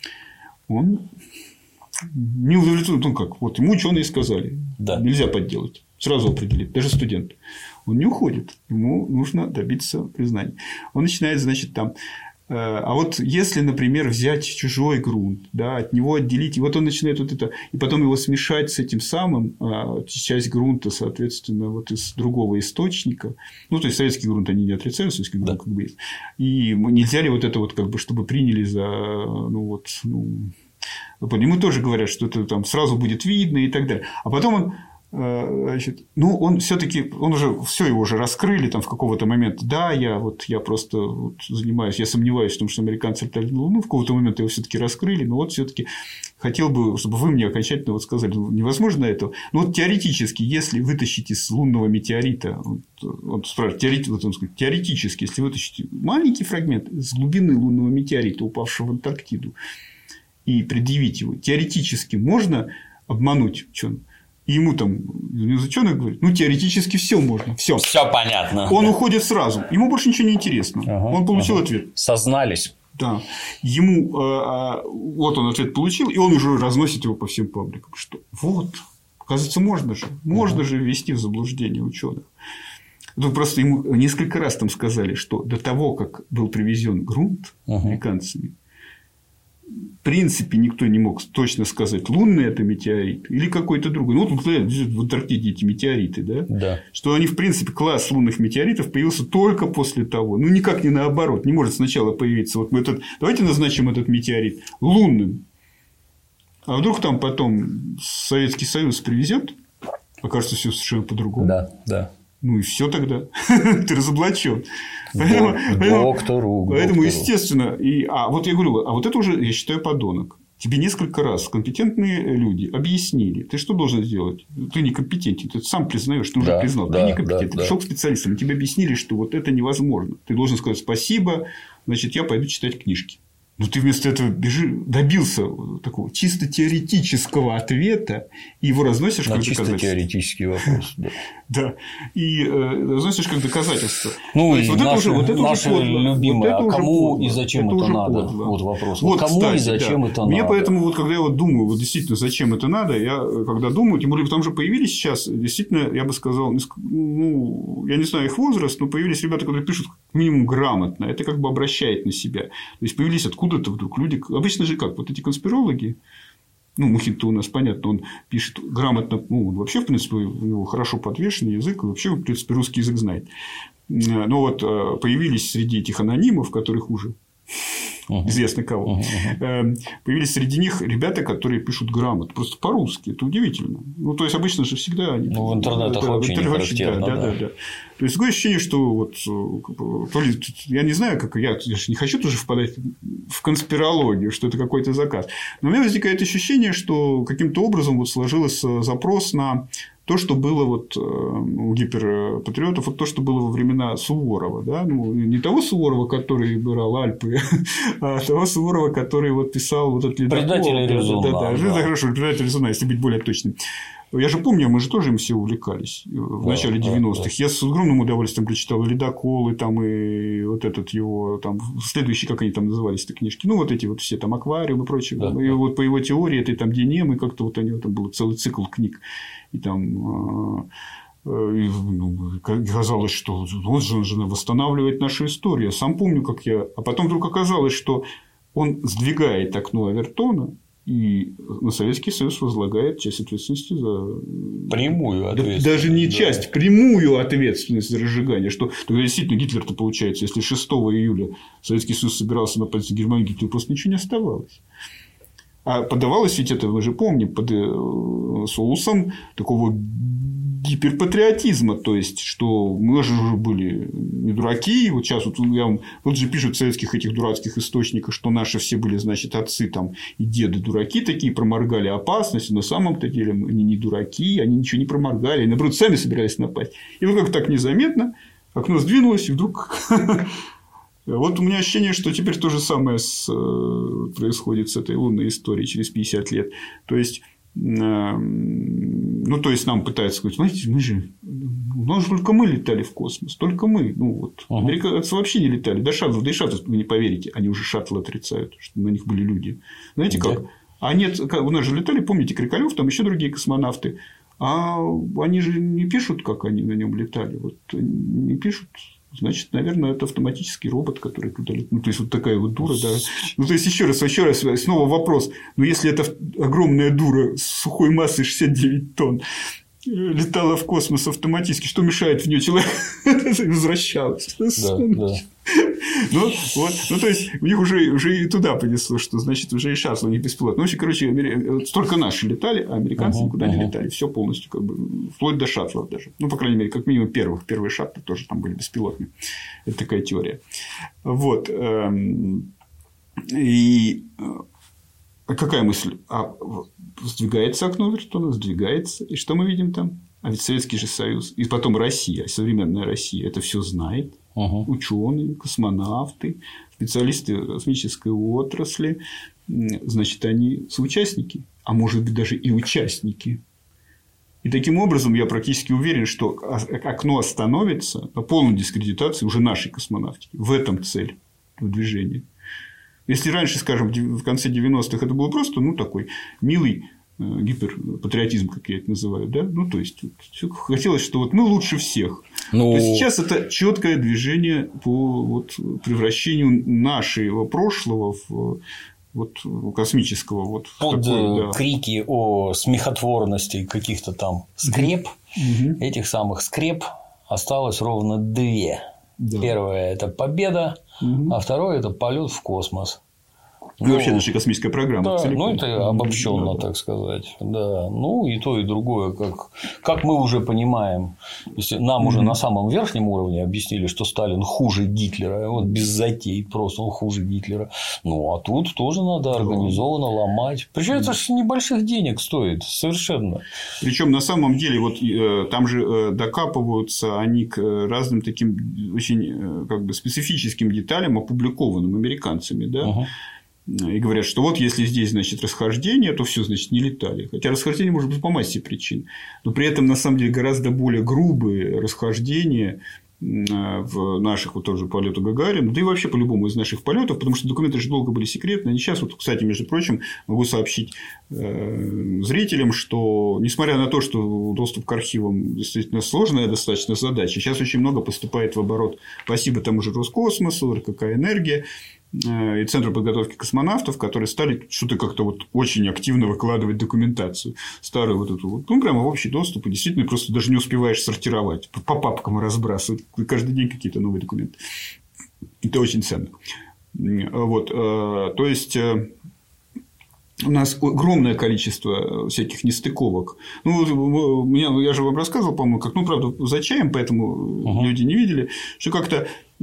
B: Он не удовлетворен, ну как, вот ему ученые сказали, да. нельзя подделать, сразу определить, даже студент. Он не уходит, ему нужно добиться признания. Он начинает, значит, там, э, а вот если, например, взять чужой грунт, да, от него отделить, и вот он начинает вот это, и потом его смешать с этим самым, э, часть грунта, соответственно, вот из другого источника, ну, то есть, советский грунт они не отрицают, советский грунт да. как бы есть, и нельзя ли вот это вот, как бы, чтобы приняли за, ну, вот, ну, ему тоже говорят, что это там сразу будет видно и так далее. А потом он, значит, ну, он все-таки, он уже все его уже раскрыли там в какого-то момента. Да, я вот я просто вот занимаюсь, я сомневаюсь в том, что американцы летали на Луну, в какого-то момента его все-таки раскрыли, но вот все-таки хотел бы, чтобы вы мне окончательно вот сказали, невозможно этого. Но вот теоретически, если вытащить из лунного метеорита, вот, он спрашивает, теорет, вот он сказал, теоретически, если вытащить маленький фрагмент из глубины лунного метеорита, упавшего в Антарктиду, и предъявить его, теоретически можно обмануть ученого. И ему там из ученых говорит, ну, теоретически все можно. Все.
A: Все понятно.
B: Он да. уходит сразу. Ему больше ничего не интересно. Ага, он получил
A: ага.
B: ответ.
A: Сознались.
B: Да. Ему э, вот он ответ получил, и он уже разносит его по всем пабликам. Что вот, оказывается, можно же. Можно ага. же ввести в заблуждение ученых. Ну, просто ему несколько раз там сказали, что до того, как был привезен грунт ага. американцами, в принципе, никто не мог точно сказать, лунный это метеорит или какой-то другой. Ну, вот в Антарктиде эти метеориты, да?
A: Да.
B: Что они, в принципе, класс лунных метеоритов появился только после того. Ну, никак не наоборот. Не может сначала появиться. Вот мы этот... Давайте назначим этот метеорит лунным. А вдруг там потом Советский Союз привезет, окажется все совершенно по-другому.
A: Да, да.
B: Ну и все тогда. Ты разоблачен. Поэтому,
A: доктору,
B: поэтому
A: доктору.
B: естественно. И, а вот я говорю, а вот это уже, я считаю, подонок. Тебе несколько раз компетентные люди объяснили, ты что должен сделать? Ты некомпетентен, ты сам признаешь, ты уже да, признал, да, ты некомпетентен. Да, ты пришел да. к специалистам, тебе объяснили, что вот это невозможно. Ты должен сказать спасибо, значит, я пойду читать книжки. Но ты вместо этого бежи, добился такого чисто теоретического ответа, и его разносишь
A: на
B: как
A: чисто
B: доказательство.
A: теоретический вопрос. Да.
B: Да. И э, разносишь как доказательство.
A: Ну, и
B: вот
A: наши,
B: это уже, вот
A: наши
B: это
A: любимые,
B: вот это
A: а кому
B: подло.
A: и зачем это, это надо?
B: Подло.
A: Вот вопрос.
B: Вот,
A: Вот кому
B: кстати,
A: и зачем
B: да.
A: это
B: Мне
A: надо?
B: поэтому, вот, когда я вот думаю, вот действительно, зачем это надо, я когда думаю, тем более, там же появились сейчас, действительно, я бы сказал, ну, я не знаю их возраст, но появились ребята, которые пишут минимум грамотно. Это как бы обращает на себя. То есть появились откуда-то вдруг люди. Обычно же как? Вот эти конспирологи. Ну, Мухин-то у нас, понятно, он пишет грамотно. Ну, он вообще, в принципе, у него хорошо подвешенный язык. И вообще, в принципе, русский язык знает. Но вот появились среди этих анонимов, которые хуже. Uh-huh. Известно кого. Uh-huh. Появились среди них ребята, которые пишут грамотно, просто по-русски. Это удивительно. Ну, то есть, обычно же всегда они.
A: Ну, в интернетах да, вообще не характерно.
B: Да, да, да, да. То есть, такое ощущение, что вот то ли, я не знаю, как я, я же не хочу тоже впадать в конспирологию, что это какой-то заказ. Но у меня возникает ощущение, что каким-то образом вот сложился запрос на то, что было вот у гиперпатриотов, вот то, что было во времена Суворова. Да? Ну, не того Суворова, который брал Альпы, а того Суворова, который вот писал вот этот ледокол.
A: Предатель Резуна.
B: Да, да, да. да. Хорошо, предатель Резуна, если быть более точным. Я же помню, мы же тоже им все увлекались в да, начале девяностых. Да, да. Я с огромным удовольствием прочитал «Ледоколы», там, и вот этот его, там, следующий, как они там назывались, эти книжки, ну, вот эти вот все, там, «Аквариум» и прочее. Да, и да. Вот по его теории, это там Динем, и как-то вот у него там был целый цикл книг. И там и, ну, казалось, что он же, он же восстанавливает нашу историю. Я сам помню, как я... А потом вдруг оказалось, что он сдвигает окно Авертона, и на Советский Союз возлагает часть ответственности за...
A: Прямую ответственность.
B: Даже не часть, да. Прямую ответственность за разжигание. Что тогда действительно Гитлер-то получается, если шестого июля Советский Союз собирался напасть на Германию, Гитлеру просто ничего не оставалось. А подавалось ведь это, мы же помним, под соусом такого гиперпатриотизма, то есть, что мы же уже были не дураки, вот сейчас вот, я вам, вот же пишут в советских этих дурацких источниках, что наши все были, значит, отцы там и деды дураки такие, проморгали опасность, но на самом-то деле они не дураки, они ничего не проморгали, они, наоборот, сами собирались напасть. И вот как так незаметно окно сдвинулось, и вдруг... Вот у меня ощущение, что теперь то же самое с... происходит с этой лунной историей через пятьдесят лет. То есть, ну, то есть, нам пытаются сказать, знаете, мы же, у нас же только мы летали в космос, только мы. Ну, вот. Ага. Американцы вообще не летали. До шаттлов, да и шаттлов, вы не поверите, они уже шаттлы отрицают, что на них были люди. Знаете как? Да. А нет, у нас же летали, помните, Крикалёв, там еще другие космонавты. А они же не пишут, как они на нем летали. Вот не пишут. Значит, наверное, это автоматический робот, который туда летит. Ну, то есть, вот такая вот дура, да. Ну, то есть, еще раз, еще раз, снова вопрос. Ну, если это огромная дура с сухой массой шестьдесят девять тонн летала в космос автоматически, что мешает в нее человек возвращалась?
A: Да, да.
B: Ну, вот, ну, то есть, у них уже, уже и туда понесло, что, значит, уже и шаттл у них беспилотный. Ну, в общем, короче, амери... только наши летали, а американцы uh-huh, никуда uh-huh. не летали. Все полностью, как бы, вплоть до шаттлов даже. Ну, по крайней мере, как минимум первых. Первые шаттлы тоже там были беспилотные. Это такая теория. Вот. И какая мысль? А сдвигается окно Авертона, сдвигается. И что мы видим там? А ведь Советский же Союз, и потом Россия, современная Россия, это все знает. Uh-huh. Ученые, космонавты, специалисты космической отрасли, значит, они соучастники, а может быть, даже и участники. И таким образом я практически уверен, что окно остановится на полной дискредитации уже нашей космонавтики. В этом цель движения. Если раньше, скажем, в конце девяностых это было просто, ну, такой милый гиперпатриотизм, как я это называю, да, ну, то есть, хотелось, что вот мы лучше всех. Ну... То сейчас это четкое движение по вот, превращению нашего прошлого в вот, космического. Вот,
A: под
B: такое, да.
A: крики о смехотворности каких-то там скреп, угу. этих самых скреп осталось ровно две. Да. Первое – это победа, угу. а второе – это полет в космос.
B: Ну, ну, вообще наша космическая программа.
A: Да,
B: целиком.
A: ну, это обобщенно, да, так сказать. Да. Ну, и то, и другое. Как, как мы уже понимаем, если нам mm-hmm. уже на самом верхнем уровне объяснили, что Сталин хуже Гитлера, вот без затей просто он хуже Гитлера. Ну, а тут тоже надо организованно mm-hmm. ломать. Причем mm-hmm. это же небольших денег стоит совершенно.
B: Причем на самом деле вот там же докапываются они к разным таким очень как бы специфическим деталям, опубликованным американцами, да. Uh-huh. И говорят, что вот если здесь, значит, расхождение, то все, значит, не летали. Хотя расхождение может быть по массе причин. Но при этом, на самом деле, гораздо более грубые расхождения в наших вот тоже полетах Гагарина, да и вообще по-любому из наших полетов, потому что документы же долго были секретны. Они сейчас, вот, кстати, между прочим, могу сообщить э, зрителям, что несмотря на то, что доступ к архивам действительно сложная достаточно задача, сейчас очень много поступает в оборот. Спасибо тому же Роскосмосу, РКК «Энергия» и Центру подготовки космонавтов, которые стали что-то как-то вот очень активно выкладывать документацию старую вот эту вот, ну прямо в общий доступ, и действительно просто даже не успеваешь сортировать, по папкам разбрасывать каждый день какие-то новые документы. Это очень ценно. Вот, то есть у нас огромное количество всяких нестыковок. Ну, меня, я же вам рассказывал, по-моему, как, ну, правда, за чаем, поэтому угу. люди не видели, что как-то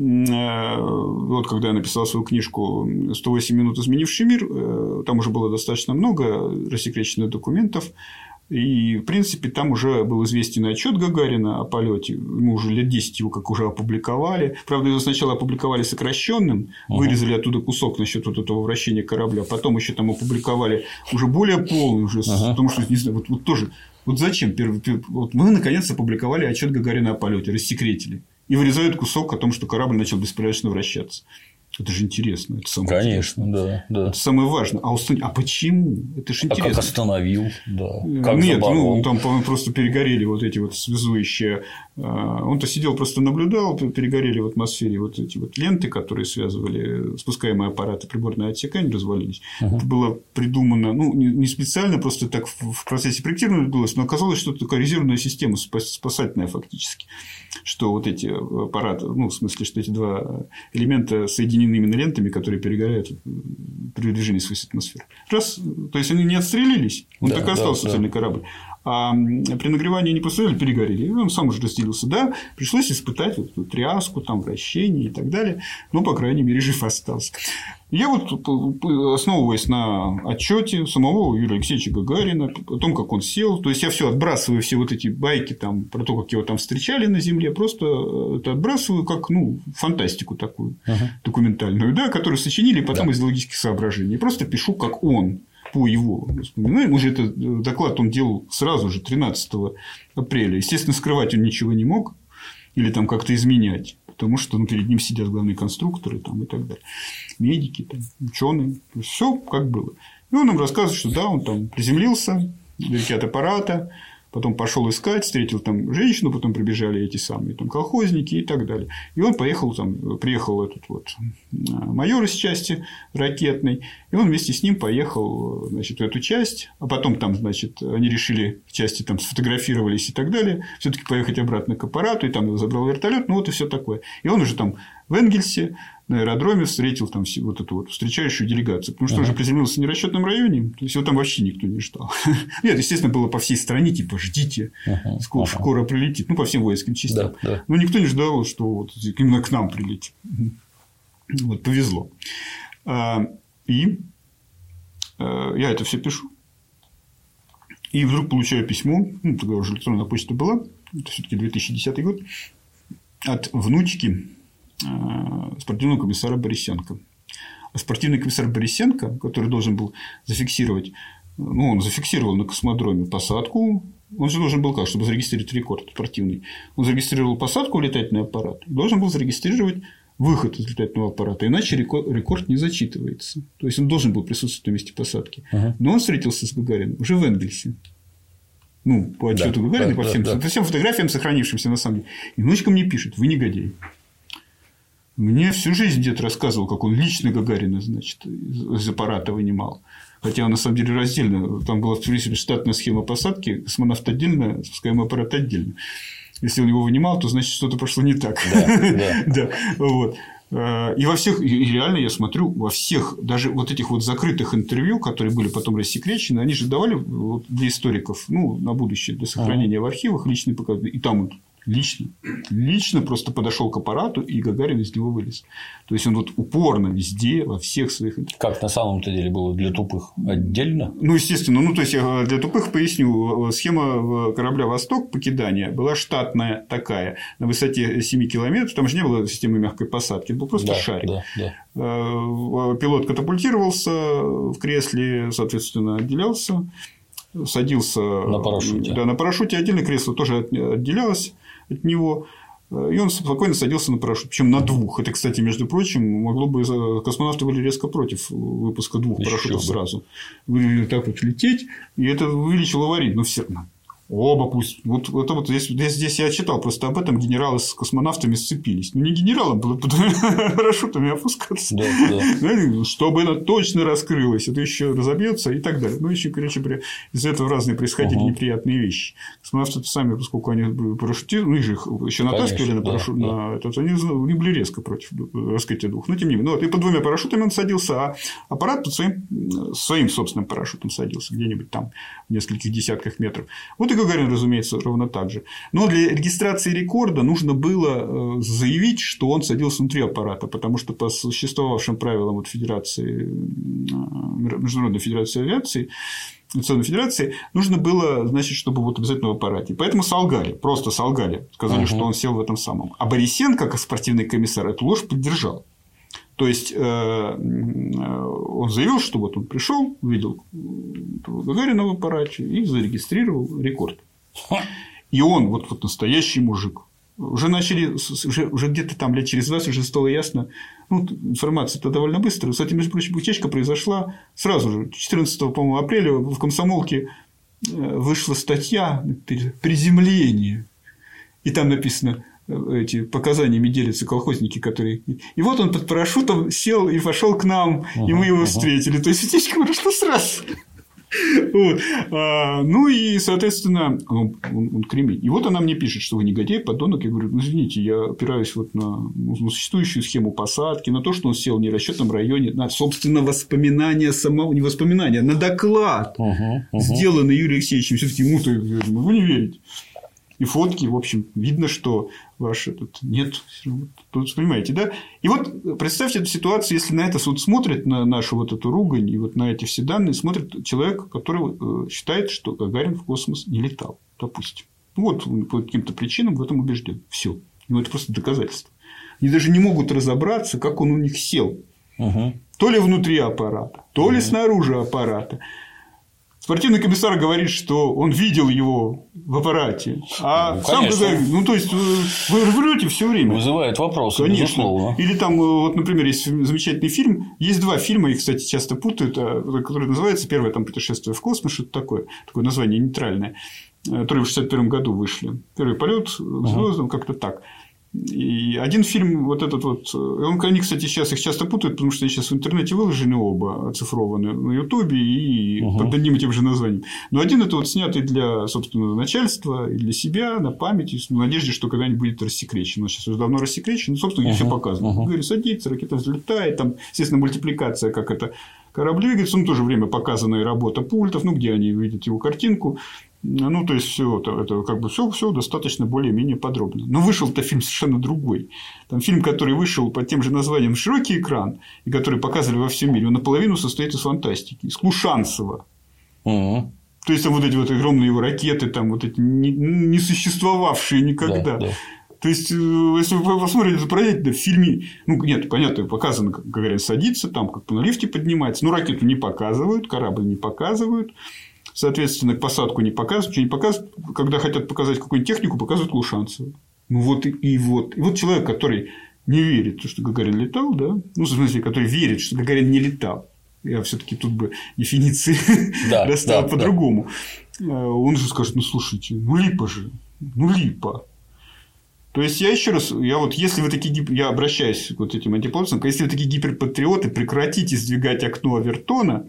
B: вот когда я написал свою книжку «сто восемь минут, изменивший мир», там уже было достаточно много рассекреченных документов. И, в принципе, там уже был известен отчет Гагарина о полете. Мы уже лет десять его как уже опубликовали. Правда, его сначала опубликовали сокращенным, uh-huh. вырезали оттуда кусок насчет вот этого вращения корабля. Потом еще там опубликовали уже более полный, уже, uh-huh. потому что, не знаю, вот, вот тоже. Вот зачем? Вот мы наконец опубликовали отчет Гагарина о полете, рассекретили. И вырезают кусок о том, что корабль начал беспорядочно вращаться. Это же интересно. Это самое
A: Конечно, да, да.
B: Это самое важное. А, уст... а почему? Это же интересно.
A: А как остановил? Да. Как
B: Нет,
A: заборол?
B: ну там, по-моему, просто перегорели вот эти вот связующие. Он-то сидел, просто наблюдал, перегорели в атмосфере вот эти вот ленты, которые связывали спускаемые аппараты, приборные отсека, они развалились. Uh-huh. Это было придумано, ну, не специально, просто так в процессе проектирования было, но оказалось, что это такая резервная система спасательная фактически. Что вот эти аппараты, ну, в смысле, что эти два элемента соединены именно лентами, которые перегорают при движении сквозь атмосферу. Раз, то есть они не отстрелились, он да, так и остался да, цельный да. корабль. А при нагревании они просто перегорели, и он сам уже разделился. Да, пришлось испытать вот эту тряску, там, вращение и так далее, но, по крайней мере, жив остался. Я вот, основываясь на отчете самого Юрия Алексеевича Гагарина о том, как он сел, то есть я все отбрасываю, все вот эти байки там, про то, как его там встречали на Земле, просто это отбрасываю как ну, фантастику такую uh-huh. документальную, да, которую сочинили потом да. из логических соображений. Просто пишу, как он. По его воспоминаниям, уже этот доклад он делал сразу же, тринадцатого апреля. Естественно, скрывать он ничего не мог или там как-то изменять, потому что ну, перед ним сидят главные конструкторы там, и так далее, медики, там, ученые, все как было. И он нам рассказывает, что да, он там приземлился вдалеке от аппарата, потом пошел искать, встретил там женщину, потом прибежали эти самые там, колхозники и так далее. И он поехал, там, приехал этот вот майор из части ракетной, и он вместе с ним поехал значит, в эту часть, а потом там, значит, они решили в части там сфотографировались и так далее, все-таки поехать обратно к аппарату, и там его забрал вертолет, ну вот и все такое. И он уже там в Энгельсе на аэродроме встретил там вот эту вот встречающую делегацию, потому что uh-huh. он же приземлился в нерасчетном районе, то есть его там вообще никто не ждал. Нет, естественно, было по всей стране, типа, ждите, uh-huh. скоро, uh-huh. скоро прилетит, ну, по всем воинским частям. Да, да. Но никто не ждал, что вот именно к нам прилетит. Вот, повезло. И я это все пишу. И вдруг получаю письмо, ну, тогда уже электронная почта была, это все-таки две тысячи десятый год, от внучки спортивного комиссара Борисенко. А спортивный комиссар Борисенко, который должен был зафиксировать, ну, он зафиксировал на космодроме посадку, он же должен был как, чтобы зарегистрировать рекорд спортивный, он зарегистрировал посадку в летательный аппарат, должен был зарегистрировать выход из летательного аппарата, иначе рекорд не зачитывается. То есть он должен был присутствовать на месте посадки. Ага. Но он встретился с Гагарином уже в Энгельсе. Ну, по отчету да, Гагарина, да, по, всем, да, да. по всем фотографиям, сохранившимся на самом деле. И внучка мне пишет: вы негодяй. Мне всю жизнь дед рассказывал, как он лично Гагарина, значит, из аппарата вынимал. Хотя он, на самом деле, раздельно. Там была, в принципе, штатная схема посадки, космонавт отдельно, спускаемый аппарат отдельно. Если он его вынимал, то значит, что-то пошло не так. Да, вот. И во всех, и реально я смотрю, во всех, даже вот этих вот закрытых интервью, которые были потом рассекречены, они же давали для историков, ну, на будущее, для сохранения в архивах личные показания. И там Лично. Лично просто подошел к аппарату, и Гагарин из него вылез. То есть он вот упорно везде, во всех своих.
A: Как на самом-то деле было для тупых отдельно?
B: Ну, естественно. Ну, то есть я для тупых поясню. Схема корабля «Восток» покидания была штатная такая. На высоте семи километров. Там же не было системы мягкой посадки. Это был просто
A: да,
B: шарик.
A: Да, да.
B: Пилот катапультировался в кресле, соответственно, отделялся. Садился
A: на парашюте.
B: Да, на парашюте отдельно кресло тоже отделялось от него, и он спокойно садился на парашют, причем на двух. Это, кстати, между прочим, могло бы космонавты были резко против выпуска двух Еще парашютов бы. Сразу. Вы так вот лететь, и это увеличило аварийность, но все равно. Оба пусть. Вот это вот здесь, здесь, здесь я читал просто об этом, генералы с космонавтами сцепились. Ну, не генералам было под парашютами опускаться. Да, да. Чтобы она точно раскрылась, это еще разобьется и так далее. Ну, еще, короче, из-за этого разные происходили угу. неприятные вещи. Космонавты сами, поскольку они парашютировали, ну, их же еще натаскивали на парашют, да, на этот, они, они были резко против раскрытия двух. Но тем не менее. Ну, вот, и под двумя парашютами он садился, а аппарат под своим, своим собственным парашютом садился где-нибудь там в нескольких десятках метров. Вот и Гагарин, разумеется, ровно так же. Но для регистрации рекорда нужно было заявить, что он садился внутри аппарата, потому что по существовавшим правилам вот Федерации, Международной Федерации Авиации, Национальной Федерации, нужно было, значит, чтобы вот обязательно в аппарате. Поэтому солгали, просто солгали, сказали, uh-huh. что он сел в этом самом. А Борисенко, как спортивный комиссар, эту ложь поддержал. То есть он заявил, что вот он пришел, увидел Гагарина в аппарате и зарегистрировал рекорд. И он вот, вот настоящий мужик. Уже начали, уже, уже где-то там лет через двадцать уже стало ясно. Ну, информация-то довольно быстро. Кстати, между прочим, утечка произошла сразу же. четырнадцатого, по-моему, апреля в «Комсомолке» вышла статья «Приземление». И там написано. Эти показаниями делятся колхозники, которые. И вот он под парашютом сел и пошел к нам, uh-huh, и мы его uh-huh. встретили. То есть утечка прошла сразу. Вот. А, ну и, соответственно, он, он, он кремень. И вот она мне пишет, что вы негодяй, подонок. Я говорю, ну извините, я опираюсь вот на, на существующую схему посадки, на то, что он сел в нерасчетном районе, на, собственно, воспоминания самого, не воспоминания, на доклад, uh-huh, uh-huh. сделанный Юрием Алексеевичем. Все-таки ему-то вы не верите. И фотки, в общем, видно, что ваш этот нет. Тут, понимаете, да? И вот представьте эту ситуацию, если на это вот смотрит, на нашу вот эту ругань, и вот на эти все данные смотрит человек, который считает, что Гагарин в космос не летал, допустим. Вот по каким-то причинам в этом убежден. Все. Ну, это просто доказательство. Они даже не могут разобраться, как он у них сел. Угу. То ли внутри аппарата, то ли угу. снаружи аппарата. Спортивный комиссар говорит, что он видел его в аппарате, а ну, сам Гагарин, ну, то есть, вы врете все время.
A: Вызывает вопросы,
B: конечно.
A: Безусловно.
B: Или там, вот, например, есть замечательный фильм, есть два фильма, их, кстати, часто путают, которые называются, первое, там, «Путешествие в космос», что-то такое, такое название нейтральное, которые в шестьдесят первом году вышли. Первый полет к звездам, как-то так. И один фильм, вот этот вот, он, они, кстати, сейчас их часто путают, потому что они сейчас в интернете выложены оба, оцифрованы на Ютубе и угу. под одним и тем же названием. Но один это вот снятый для собственного начальства и для себя, на память, в надежде, что когда-нибудь будет рассекречен. Он сейчас уже давно рассекречен, но, собственно, угу. все показано. Угу. Говорит, садится, ракета взлетает, там, естественно, мультипликация, как это корабль двигается, ну, тоже время показанная работа пультов, ну, где они видят его картинку. Ну, то есть, все это, это как бы все, все достаточно более-менее подробно. Но вышел-то фильм совершенно другой. Там фильм, который вышел под тем же названием «Широкий экран», и который показывали во всем мире, он наполовину состоит из фантастики, из Клушанцева. Угу. То есть, там вот эти вот огромные его ракеты, там вот эти не, не существовавшие никогда. Да, да. То есть, если вы посмотрите, пройдете в фильме, ну, нет, понятно, показано, как Гагарин садится, там как на лифте поднимается, но ракету не показывают, корабль не показывают. Соответственно, посадку не показывают, что не показывают. Когда хотят показать какую-нибудь технику, показывают Клушанцева. Ну, вот и, и вот. И вот человек, который не верит, что Гагарин летал, да, ну, в смысле, который верит, что Гагарин не летал. Я все-таки тут бы дефиниции да, расставил да, по-другому. Да. Он же скажет: ну, слушайте, ну, липа же, ну, липа. То есть, я еще раз, я вот, если вы такие, я обращаюсь к вот этим антиполосам, если вы такие гиперпатриоты, прекратите сдвигать окно Авертона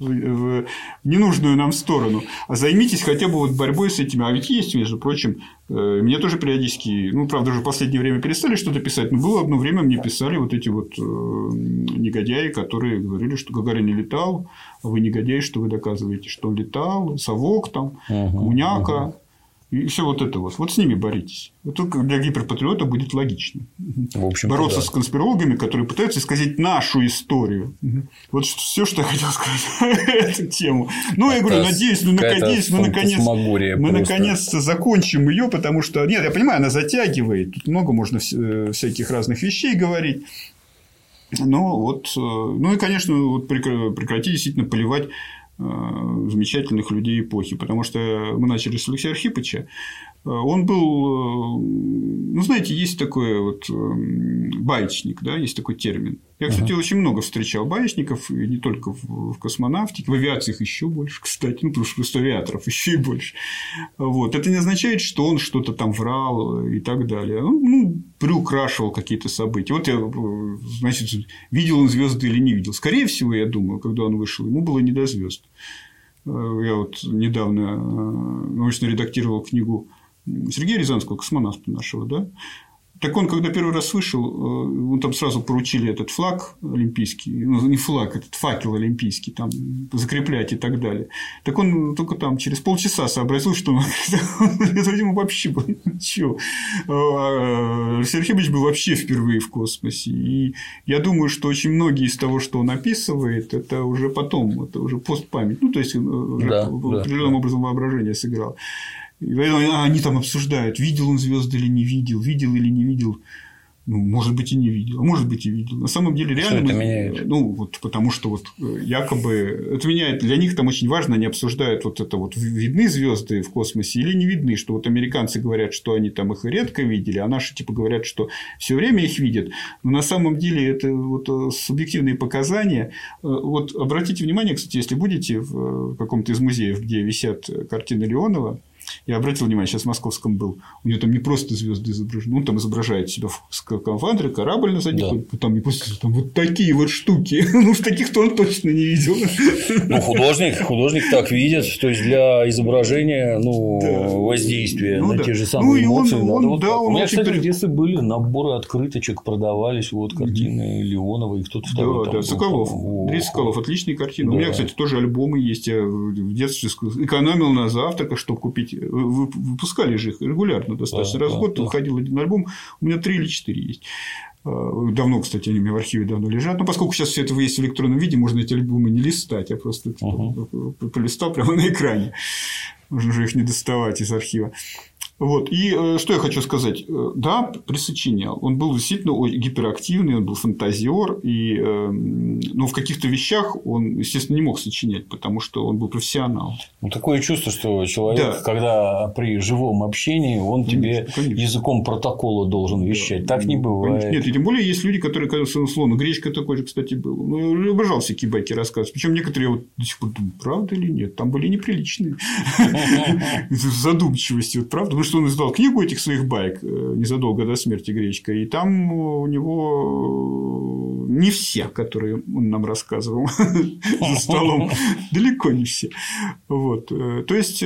B: в ненужную нам сторону, а займитесь хотя бы вот борьбой с этими. А ведь есть, между прочим, мне тоже периодически, ну, правда, уже в последнее время перестали что-то писать, но было одно время, мне писали вот эти вот негодяи, которые говорили, что Гагарин не летал, а вы негодяи, что вы доказываете, что он летал, совок там, угу, коммуняка. Угу. И все вот это вот. Вот с ними боритесь. Вот только для гиперпатриота будет логично. Бороться да. с конспирологами, которые пытаются исказить нашу историю. Вот все, что я хотел сказать на эту тему. Ну, я говорю, надеюсь, ну, надеюсь, мы наконец мы наконец-то закончим ее, потому что. Нет, я понимаю, она затягивает. Тут много можно всяких разных вещей говорить. Но вот. Ну и, конечно, вот прекратить действительно поливать замечательных людей эпохи, потому что мы начали с Алексея Архипыча. Он был, ну, знаете, есть такой вот баечник, да, есть такой термин. Я, кстати, uh-huh. очень много встречал баечников, и не только в космонавтике, в авиации их еще больше, кстати, ну, потому что просто авиаторов еще и больше. Вот. Это не означает, что он что-то там врал и так далее. Он, ну, приукрашивал какие-то события. Вот я, значит, видел он звезды или не видел. Скорее всего, я думаю, когда он вышел, ему было не до звезд. Я вот недавно научно редактировал книгу Сергея Рязанского, космонавта нашего, да. Так он, когда первый раз вышел, он там сразу поручили этот флаг олимпийский, ну, не флаг, этот факел олимпийский, там закреплять и так далее. Так он только там через полчаса сообразил, что это, видимо, вообще было ничего. Алексей Архипыч был вообще впервые в космосе. И я думаю, что очень многие из того, что он описывает, это уже потом, это уже постпамять. Ну, то есть, уже да, определенным да, образом воображение сыграло. Они там обсуждают, видел он звезды или не видел, видел или не видел. Ну, может быть, и не видел, а может быть, и видел. На самом деле, реально.
A: Что это меняет?
B: Ну, вот потому что вот якобы это меняет. Для них там очень важно, они обсуждают вот это вот, видны звезды в космосе или не видны, что вот американцы говорят, что они там их редко видели, а наши типа говорят, что все время их видят. Но на самом деле это вот субъективные показания. Вот обратите внимание, кстати, если будете в каком-то из музеев, где висят картины Леонова. Я обратил внимание, сейчас в Московском был. У него там не просто звезды изображены. Он там изображает себя в скафандре, корабль на задних. Да. Там не просто там вот такие вот штуки. Ну, в таких-то он точно не видел.
A: Ну, художник, художник так видит. То есть для изображения, ну, да. воздействия ну, на да. те же самые ну, эмоции. Он, он, вот да, он у меня, кстати, при... в детстве были наборы открыточек, продавались. Вот картины Леонова и кто-то второй.
B: Да, там да, Соколов. Андрей Соколов. Отличные картины. Да. У меня, кстати, тоже альбомы есть. Я в детстве экономил на завтраках, чтобы купить. Выпускали же их регулярно достаточно. Да, раз в год да, выходил да. один альбом. У меня три или четыре есть. Давно, кстати, они у меня в архиве давно лежат. Но поскольку сейчас все это есть в электронном виде, можно эти альбомы не листать, а просто uh-huh. полистал прямо на экране. Можно уже их не доставать из архива. Вот. И что я хочу сказать. Да, присочинял. Он был действительно гиперактивный, он был фантазер. И, но в каких-то вещах он, естественно, не мог сочинять, потому что он был профессионал.
A: Ну, такое чувство, что человек, да. когда при живом общении, он тебе Конечно. языком протокола должен вещать. Да. Так не бывает.
B: Конечно. Нет, и тем более есть люди, которые, условно, Гречка такой же, кстати, был. Ну, я обожал всякие байки рассказывать. Причем некоторые вот до сих пор думают, правда или нет. Там были неприличные. Задумчивости, вот правда. Потому что он издал книгу этих своих байк незадолго до смерти Гречка, и там у него не все, которые он нам рассказывал за столом, далеко не все. Вот. То есть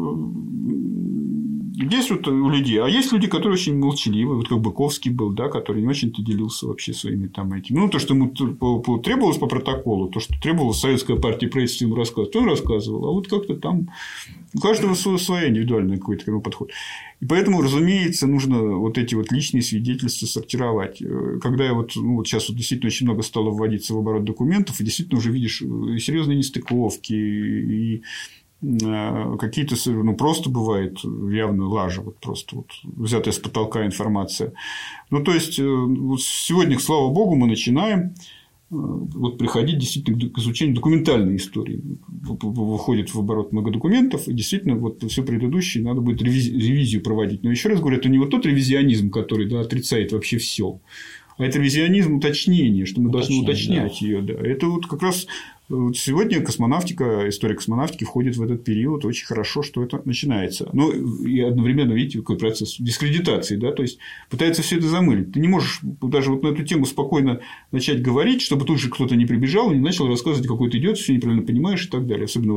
B: есть вот у людей, а есть люди, которые очень молчаливы, вот как Быковский был, да, который не очень-то делился вообще своими там этими. Ну, то, что ему требовалось по протоколу, то, что требовалось Советская партия правительства ему рассказывать, он рассказывал, а вот как-то там у каждого своя индивидуальный какой-то подход. И поэтому, разумеется, нужно вот эти вот личные свидетельства сортировать. Когда я вот, ну, вот сейчас вот действительно очень много стало вводиться в оборот документов, и действительно уже видишь и серьезные нестыковки, и какие-то, ну, просто бывает явно лажа, вот просто вот взятая с потолка информация. Ну, то есть, вот сегодня, слава богу, мы начинаем вот приходить действительно к изучению документальной истории. Выходит в оборот много документов, и действительно вот все предыдущее надо будет ревизию проводить. Но еще раз говорю, это не вот тот ревизионизм, который, да, отрицает вообще все, а это ревизионизм уточнения, что мы Уточнение, должны уточнять да. ее. Да. Это вот как раз вот сегодня космонавтика, история космонавтики входит в этот период. Очень хорошо, что это начинается. Но и одновременно, видите, какой процесс дискредитации, да, то есть пытается все это замылить. Ты не можешь даже вот на эту тему спокойно начать говорить, чтобы тут же кто-то не прибежал и не начал рассказывать, какой ты идет, все неправильно понимаешь и так далее. Особенно вот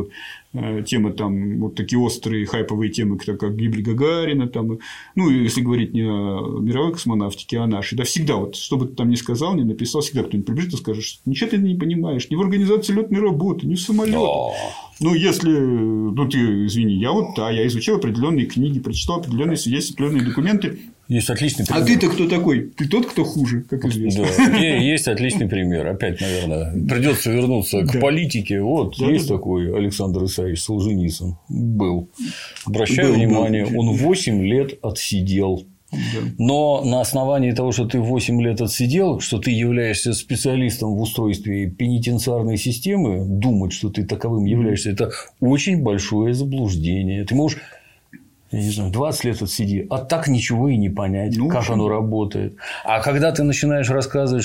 B: темы там, вот такие острые хайповые темы, как гибель Гагарина, там, ну, если говорить не о мировой космонавтике, а о нашей, да, всегда, вот, что бы ты там ни сказал, ни написал, всегда кто-нибудь прибежит и скажет, что ничего ты не понимаешь, ни в организации летной работы, ни в самолетах. Ну, если, ну, ты, извини, я вот, да, я изучил определенные книги, прочитал определенные свидетельства, определенные документы.
A: Есть отличный пример.
B: А ты-то кто такой? Ты тот, кто хуже, как известно.
A: Да, есть отличный пример. Опять, наверное, придется вернуться к да. политике. Вот да, есть да. такой Александр Исаевич Солженицын. Был. Обращаю был, внимание, был. Он восемь лет отсидел. Да. Но на основании того, что ты восемь лет отсидел, что ты являешься специалистом в устройстве пенитенциарной системы, думать, что ты таковым являешься, это очень большое заблуждение. Ты можешь, я не знаю, двадцать лет отсиди, а так ничего и не понять, ну, как оно работает. А когда ты начинаешь рассказывать,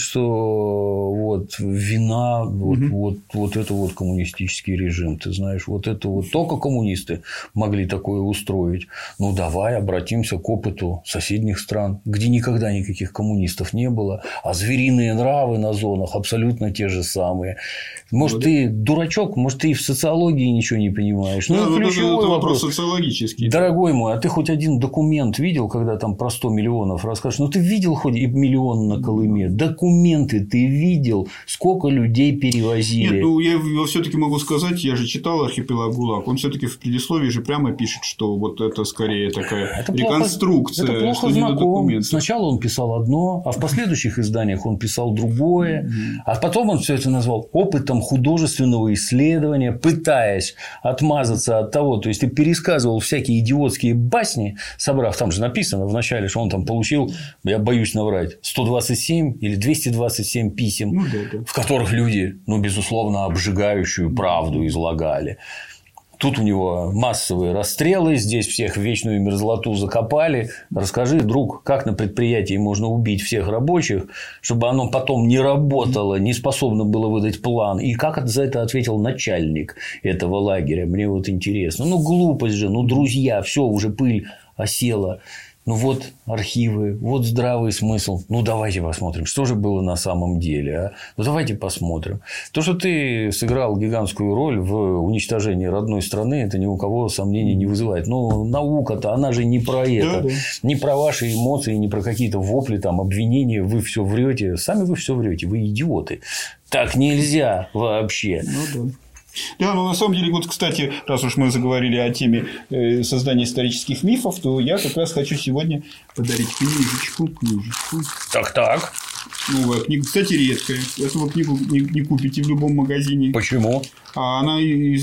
A: что вот вина, вот, угу. вот, вот это вот коммунистический режим, ты знаешь, вот это вот только коммунисты могли такое устроить. Ну, давай обратимся к опыту соседних стран, где никогда никаких коммунистов не было, а звериные нравы на зонах абсолютно те же самые. Может, ну, ты да. дурачок, может, ты и в социологии ничего не понимаешь. Ну,
B: да, это, это вопрос,
A: вопрос
B: социологический.
A: Дорогой мой, а ты хоть один документ видел, когда там про сто миллионов расскажешь? Ну, ты видел хоть и миллион на Колыме? Документы ты видел? Сколько людей перевозили?
B: Нет, ну, я все-таки могу сказать, я же читал «Архипелаг ГУЛАГ», он все-таки в предисловии же прямо пишет, что вот это скорее такая это реконструкция,
A: плохо, это плохо
B: что не до документов.
A: Сначала он писал одно, а в последующих изданиях он писал другое, а потом он все это назвал опытом художественного исследования, пытаясь отмазаться от того, то есть ты пересказывал всякие идиотские басни, собрав, там же написано в начале, что он там получил, я боюсь наврать, сто двадцать семь или двести двадцать семь писем, ну, да, да. в которых люди, ну, безусловно, обжигающую правду излагали. Тут у него массовые расстрелы, здесь всех в вечную мерзлоту закопали. Расскажи, друг, как на предприятии можно убить всех рабочих, чтобы оно потом не работало, не способно было выдать план. И как за это ответил начальник этого лагеря? Мне вот интересно. Ну, глупость же, ну, друзья, все, уже пыль осела. Ну, вот архивы, вот здравый смысл. Ну, давайте посмотрим, что же было на самом деле. А? Ну, давайте посмотрим. То, что ты сыграл гигантскую роль в уничтожении родной страны, это ни у кого сомнений не вызывает. Но наука-то, она же не про это. Да, да. Не про ваши эмоции, не про какие-то вопли, там, обвинения. Вы все врете. Сами вы все врете. Вы идиоты. Так нельзя вообще.
B: Ну, да. Да, ну на самом деле, вот, кстати, раз уж мы заговорили о теме создания исторических мифов, то я как раз хочу сегодня подарить книжечку. книжечку.
A: Так-так.
B: Новая книга, кстати, редкая. Эту книгу не, не купите в любом магазине.
A: Почему?
B: А она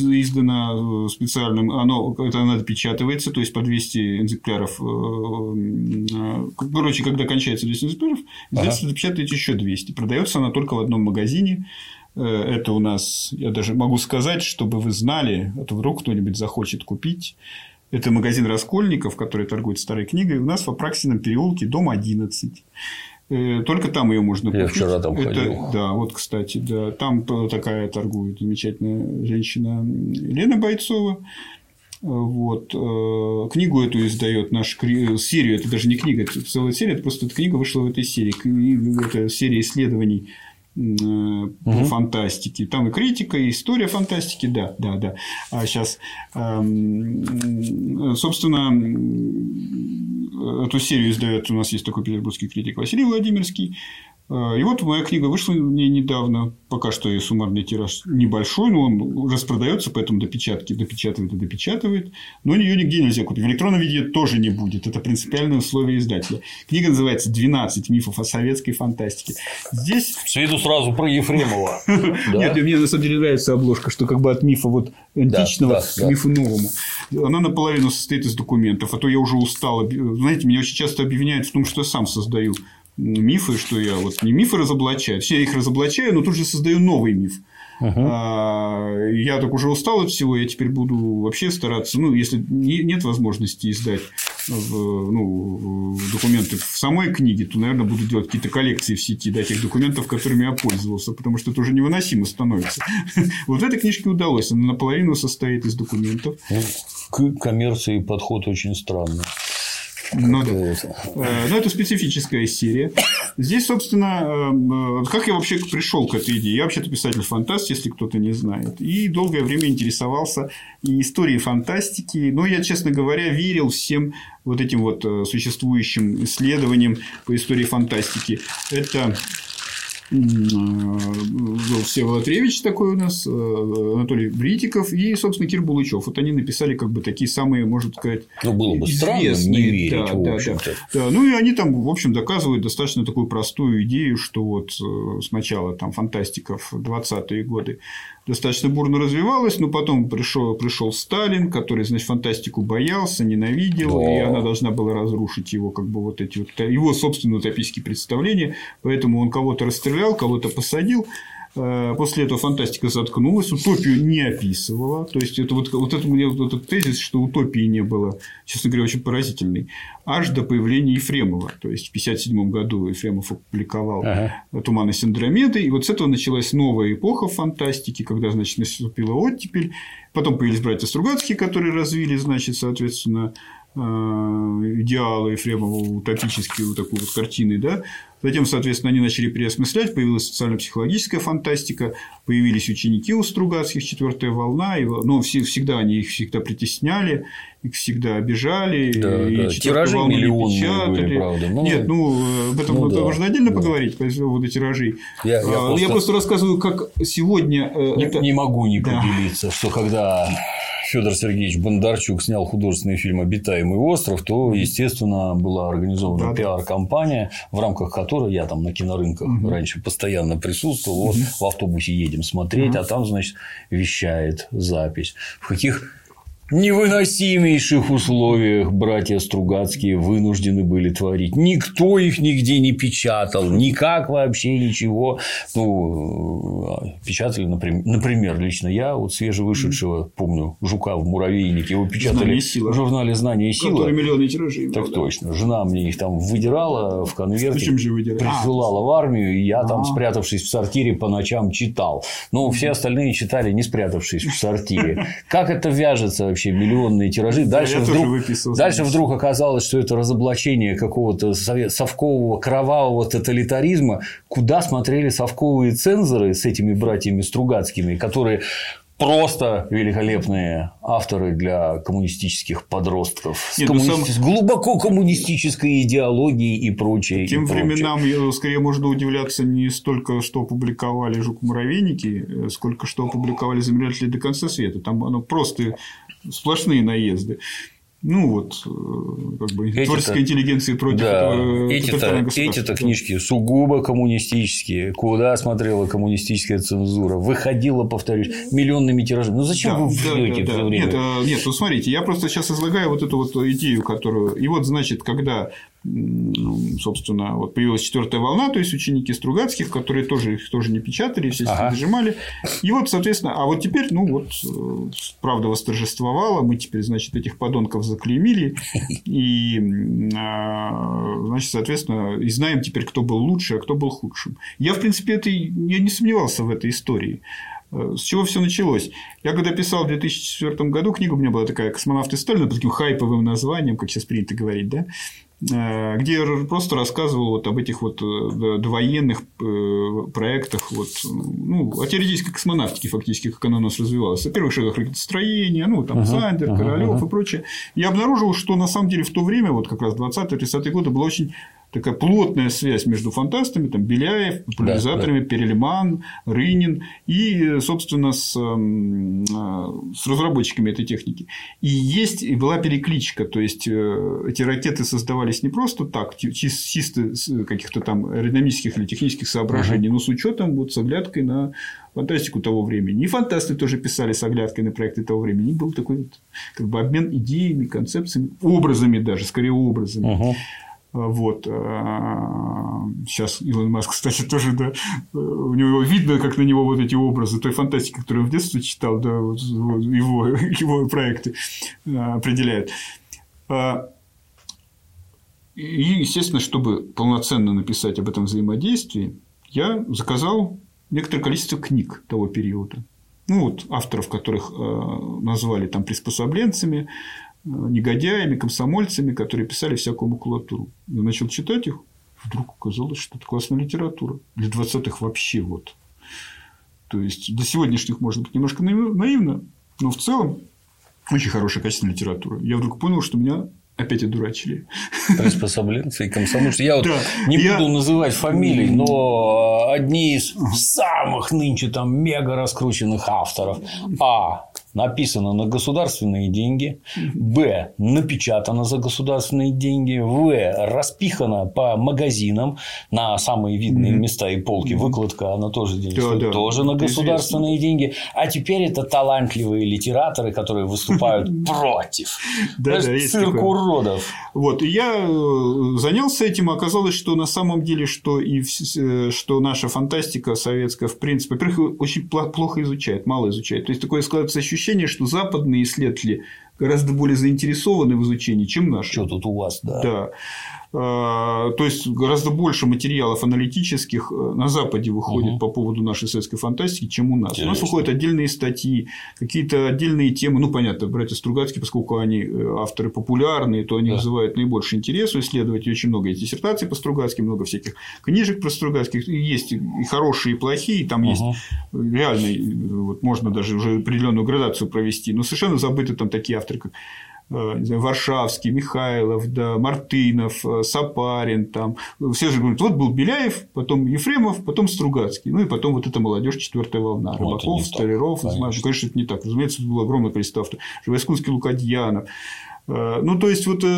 B: издана специальным, оно, это она допечатывается, то есть по двести экземпляров. Короче, когда кончается двести экземпляров, издательство ага. допечатает еще двести. Продается она только в одном магазине. Это у нас, я даже могу сказать, чтобы вы знали, а то вдруг кто-нибудь захочет купить. Это магазин Раскольников, который торгует старой книгой. У нас в Апраксином переулке, дом одиннадцать. Только там ее можно купить.
A: Я вчера там
B: это,
A: ходил.
B: Да, вот, кстати, да. Там такая торгует замечательная женщина Лена Бойцова. Вот. Книгу эту издает наш серию. Это даже не книга, это целая серия. Это просто эта книга вышла в этой серии. Это серия исследований по угу. фантастике. Там и критика, и история фантастики. Да, да, да. А сейчас, собственно, эту серию издает у нас есть такой петербургский критик Василий Владимирский. И вот моя книга вышла не недавно. Пока что ее суммарный тираж небольшой, но он распродается, поэтому допечатки допечатывает и допечатывает. Но ее нигде нельзя купить. В электронном виде тоже не будет. Это принципиальное условие издателя. Книга называется «двенадцать мифов о советской фантастике». Здесь...
A: С виду сразу про Ефремова.
B: Нет, мне на самом деле нравится обложка, что как бы от мифа вот античного к мифу новому. Она наполовину состоит из документов. А то я уже устал. Знаете, меня очень часто обвиняют в том, что я сам создаю мифы, что я вот не мифы разоблачаю, все я их разоблачаю, но тут же создаю новый миф. Uh-huh. А, я так уже устал от всего, я теперь буду вообще стараться, ну, если не, нет возможности издать в, ну, документы в самой книге, то, наверное, буду делать какие-то коллекции в сети, да, тех документов, которыми я пользовался, потому что это уже невыносимо становится. Вот в этой книжке удалось, она наполовину состоит из документов.
A: К коммерции подход очень странный.
B: Ну, да. Но это специфическая серия. Здесь, собственно, как я вообще пришел к этой идее? Я вообще-то писатель-фантаст, если кто-то не знает. И долгое время интересовался и историей фантастики. Но я, честно говоря, верил всем вот этим вот существующим исследованиям по истории фантастики. Это был Всеволод Ревич такой у нас, Анатолий Бритиков и, собственно, Кир Булычев. Вот они написали как бы такие самые, можно сказать,
A: ну, было бы
B: известные.
A: Странно не верить,
B: да,
A: в
B: да,
A: общем-то.
B: Да, да. Ну, и они там, в общем, доказывают достаточно такую простую идею, что вот сначала там фантастика в двадцатые годы достаточно бурно развивалась, но потом пришел, пришел Сталин, который, значит, фантастику боялся, ненавидел, да. И она должна была разрушить его, как бы, вот эти вот, его собственные утопические представления, поэтому он кого-то расстрелял, кого-то посадил. После этого фантастика заткнулась, утопию не описывала. То есть, это вот, вот это мне вот этот тезис, что утопии не было, честно говоря, очень поразительный. Аж до появления Ефремова. То есть, в пятьдесят седьмом году Ефремов опубликовал ага. «Туманность Андромеды». И вот с этого началась новая эпоха фантастики, когда, значит, наступила оттепель. Потом появились братья Стругацкие, которые развили, значит, соответственно, идеалы Ефремова утопические, вот такой вот картины, да. Затем, соответственно, они начали переосмыслять, появилась социально-психологическая фантастика, появились ученики у Стругацких, четвертая волна, но всегда они их всегда притесняли, их всегда обижали,
A: да,
B: и
A: да. Тиражи миллионные были, правда. Ну,
B: нет, ну, об этом ну, да, можно отдельно да. поговорить по поводу тиражей. Я, я, я, просто... я просто рассказываю, как сегодня…
A: Не,
B: это...
A: не могу не поделиться, да. что когда… Федор Сергеевич Бондарчук снял художественный фильм «Обитаемый остров», то, естественно, была организована да, пиар-компания, в рамках которой я там на кинорынках угу. раньше постоянно присутствовал. Вот угу. в автобусе едем смотреть, угу. а там, значит, вещает запись. В каких невыносимейших условиях братья Стругацкие вынуждены были творить. Никто их нигде не печатал, никак вообще ничего. Ну, печатали, например, лично я, вот свежевышедшего, помню, «Жука в муравейнике», его печатали в журнале «Знание и сила».
B: Который миллионы тиражей.
A: Так да. точно. Жена мне их там выдирала в конверте,
B: же
A: присылала в армию, и я там, спрятавшись в сортире, по ночам читал. Но все остальные читали, не спрятавшись в сортире. Как это вяжется вообще? Миллионные тиражи. Дальше,
B: да,
A: вдруг, дальше вдруг оказалось, что это разоблачение какого-то совкового кровавого тоталитаризма. Куда смотрели совковые цензоры с этими братьями Стругацкими, которые просто великолепные авторы для коммунистических подростков. Нет, с, коммунисти... сам... с глубоко коммунистической идеологией и прочее.
B: Тем
A: и прочее.
B: временам скорее можно удивляться не столько, что опубликовали «Жук-муравейники», сколько что опубликовали «Замедлители до конца света». Там оно просто сплошные наезды. Ну, вот, как бы, эти творческая интеллигенция против
A: да,
B: тоталитарного государства.
A: Эти-то
B: да.
A: книжки сугубо коммунистические. Куда смотрела коммунистическая цензура? Выходила, повторюсь, миллионными тиражами. Ну, зачем да, вы врёте да, да, все время?
B: Нет, нет, ну, смотрите, я просто сейчас излагаю вот эту вот идею, которую… И вот, значит, когда… собственно, вот появилась четвертая волна, то есть ученики Стругацких, которые тоже их тоже не печатали, все ага. дожимали. И вот, соответственно, а вот теперь, ну вот, правда восторжествовала, мы теперь, значит, этих подонков заклеймили, и, значит, соответственно, и знаем теперь, кто был лучше, а кто был худшим. Я, в принципе, это, я не сомневался в этой истории. С чего все началось? Я когда писал в две тысячи четвёртом году, книга у меня была такая «Космонавты Сталина», под таким хайповым названием, как сейчас принято говорить, да? Где я просто рассказывал вот об этих вот довоенных проектах, вот, ну, о теоретической космонавтике, фактически, как она у нас развивалась, о первых шагах ракетостроения, ну, там, uh-huh, Зандер, uh-huh, Королёв uh-huh. и прочее. Я обнаружил, что на самом деле в то время, вот как раз двадцатые-тридцатые годы, была очень такая плотная связь между фантастами, там, Беляев, популяризаторами, да, да. Перельман, Рынин и, собственно, с, с разработчиками этой техники. И есть, и была перекличка, то есть эти ракеты создавались не просто так, чисто с каких-то там аэродинамических или технических соображений, uh-huh. но с учетом вот с оглядкой на фантастику того времени. И фантасты тоже писали с оглядкой на проекты того времени. И был такой вот, как бы, обмен идеями, концепциями, образами даже, скорее образами. Uh-huh. Вот. Сейчас Илон Маск, кстати, тоже, да, у него видно, как на него вот эти образы той фантастики, которую он в детстве читал, да, вот его, его проекты определяют. И, естественно, чтобы полноценно написать об этом взаимодействии, я заказал некоторое количество книг того периода. Ну, вот авторов, которых назвали там приспособленцами, негодяями, комсомольцами, которые писали всякую макулатуру. Я начал читать их, вдруг оказалось, что это классная литература. Для двадцатых вообще вот. То есть, до сегодняшних, может быть, немножко наивно, но в целом очень хорошая, качественная литература. Я вдруг понял, что меня опять одурачили.
A: Приспособленцы и комсомольцы. Я вот
B: да,
A: не
B: я...
A: буду называть фамилий, но одни из самых нынче там мега раскрученных авторов. А. Написано на государственные деньги. Б. Напечатано за государственные деньги. В. Распихано по магазинам на самые видные mm-hmm. места и полки. Выкладка, она тоже действует. Да, да, тоже на государственные известно. деньги. А теперь это талантливые литераторы, которые выступают против. Цирк уродов.
B: Вот. И я занялся этим. Оказалось, что на самом деле, что, и, что наша фантастика советская, в принципе, во-первых, очень плохо изучает, мало изучает. То есть, такое складывается ощущение, что западные исследователи гораздо более заинтересованы в изучении, чем наши.
A: Что тут у вас, да.
B: Да. То есть, гораздо больше материалов аналитических на Западе выходит угу. по поводу нашей советской фантастики, чем у нас. Интересно. У нас выходят отдельные статьи, какие-то отдельные темы. Ну, понятно, братья Стругацкие, поскольку они авторы популярные, то они да. вызывают наибольший интерес у исследователей. Очень много есть диссертаций по Стругацким, много всяких книжек про Стругацких. Есть и хорошие, и плохие. Там угу. есть реальный, вот, можно даже уже определенную градацию провести. Но совершенно забыты там такие авторы, как не знаю, Варшавский, Михайлов, да, Мартынов, Сапарин, там. Все же говорят, вот был Беляев, потом Ефремов, потом Стругацкий, ну и потом вот эта молодежь четвертая волна. Вот Рыбаков, Столяров, конечно. конечно, это не так. Разумеется, было огромное количество авторов. Живоискунский, Лукадьянов. Ну, то есть, вот,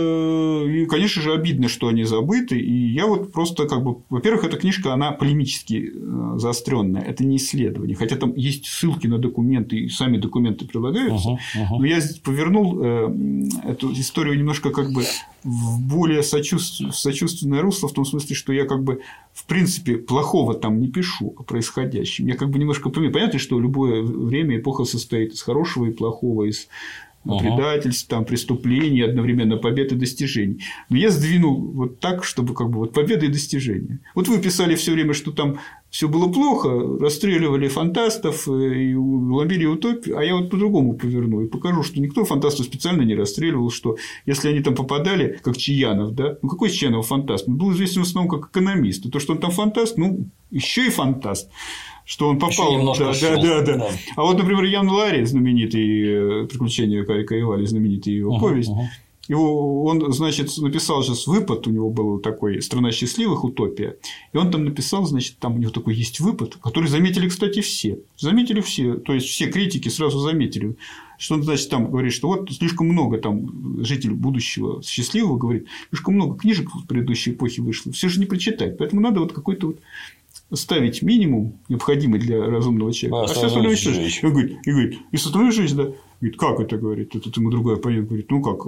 B: и, конечно же, обидно, что они забыты. И я вот просто, как бы, во-первых, эта книжка, она полемически заостренная, это не исследование. Хотя там есть ссылки на документы, и сами документы прилагаются. Uh-huh, uh-huh. Но я здесь повернул эту историю немножко как бы в более сочувств... сочувственное русло, в том смысле, что я как бы в принципе плохого там не пишу о происходящем. Я как бы немножко понимаю. Понятно, что любое время, эпоха состоит из хорошего и плохого, из предательств, там, преступлений, одновременно побед и достижений. Но я сдвинул вот так, чтобы как бы вот победы и достижения. Вот вы писали все время, что там все было плохо, расстреливали фантастов и ломили утопию, а я вот по-другому поверну и покажу, что никто фантастов специально не расстреливал, что если они там попадали, как Чаянов, да, ну какой Чаянов фантаст? Он был известен в основном как экономист, и то, что он там фантаст, ну еще и фантаст. Что он попал. Да, да, да, да. да. А вот, например, Ян Ларри, знаменитый «Приключения Карика и Вали», знаменитая его uh-huh, повесть. Uh-huh. Его, он, значит, написал сейчас выпад, у него был такой «Страна счастливых», утопия. И он там написал, значит, там у него такой есть выпад, который заметили, кстати, все. Заметили все. То есть, все критики сразу заметили. Что он, значит, там говорит, что вот слишком много там жителей будущего счастливого говорит, слишком много книжек в предыдущей эпохе вышло. Все же не прочитать. Поэтому надо вот какой-то вот ставить минимум, необходимый для разумного человека, а, а все остальное уничтожить. И говорит, и говорит, и остальное жизнь, да. Говорит, как это, говорит, это ему другой оппонент говорит, ну как,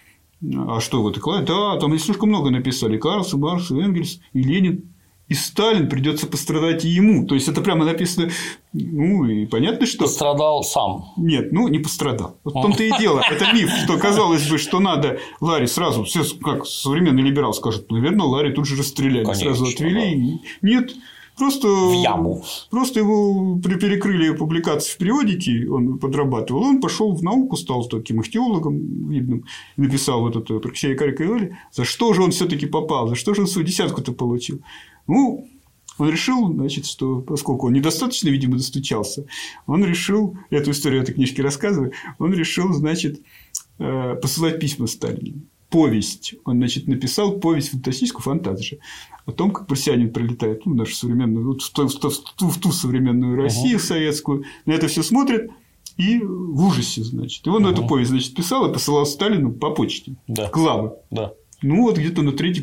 B: а что вы так? Да, там слишком много написали. Карлс, Маркс, Энгельс и Ленин. И Сталин придется пострадать и ему. То есть, это прямо написано. Ну, и понятно, что.
A: Пострадал сам.
B: Нет, ну, не пострадал. Вот в том-то и дело. Это миф, что казалось бы, что надо Ларри сразу, все, как современный либерал скажет, наверное, Ларри тут же расстреляли, конечно, сразу отвели. Да. Нет. Просто, в яму. Просто его перекрыли публикации в периодике, он подрабатывал, он пошел в науку, стал таким ихтиологом видным, написал вот это «Приключения Карика и Вали». За что же он все-таки попал? За что же он свою десятку-то получил? Ну, он решил, значит, что поскольку он недостаточно, видимо, достучался, он решил, эту историю этой книжки рассказываю, он решил, значит, посылать письма Сталину. Повесть. Он, значит, написал повесть фантастическую, фантазию о том, как марсианин прилетает ну, в нашу современную, вот в, ту, в, ту, в ту современную Россию uh-huh. советскую, на это все смотрит и в ужасе, значит. И он uh-huh. эту повесть, значит, писал и посылал Сталину по почте. Да. Главы. Да. Ну, вот где-то на третьей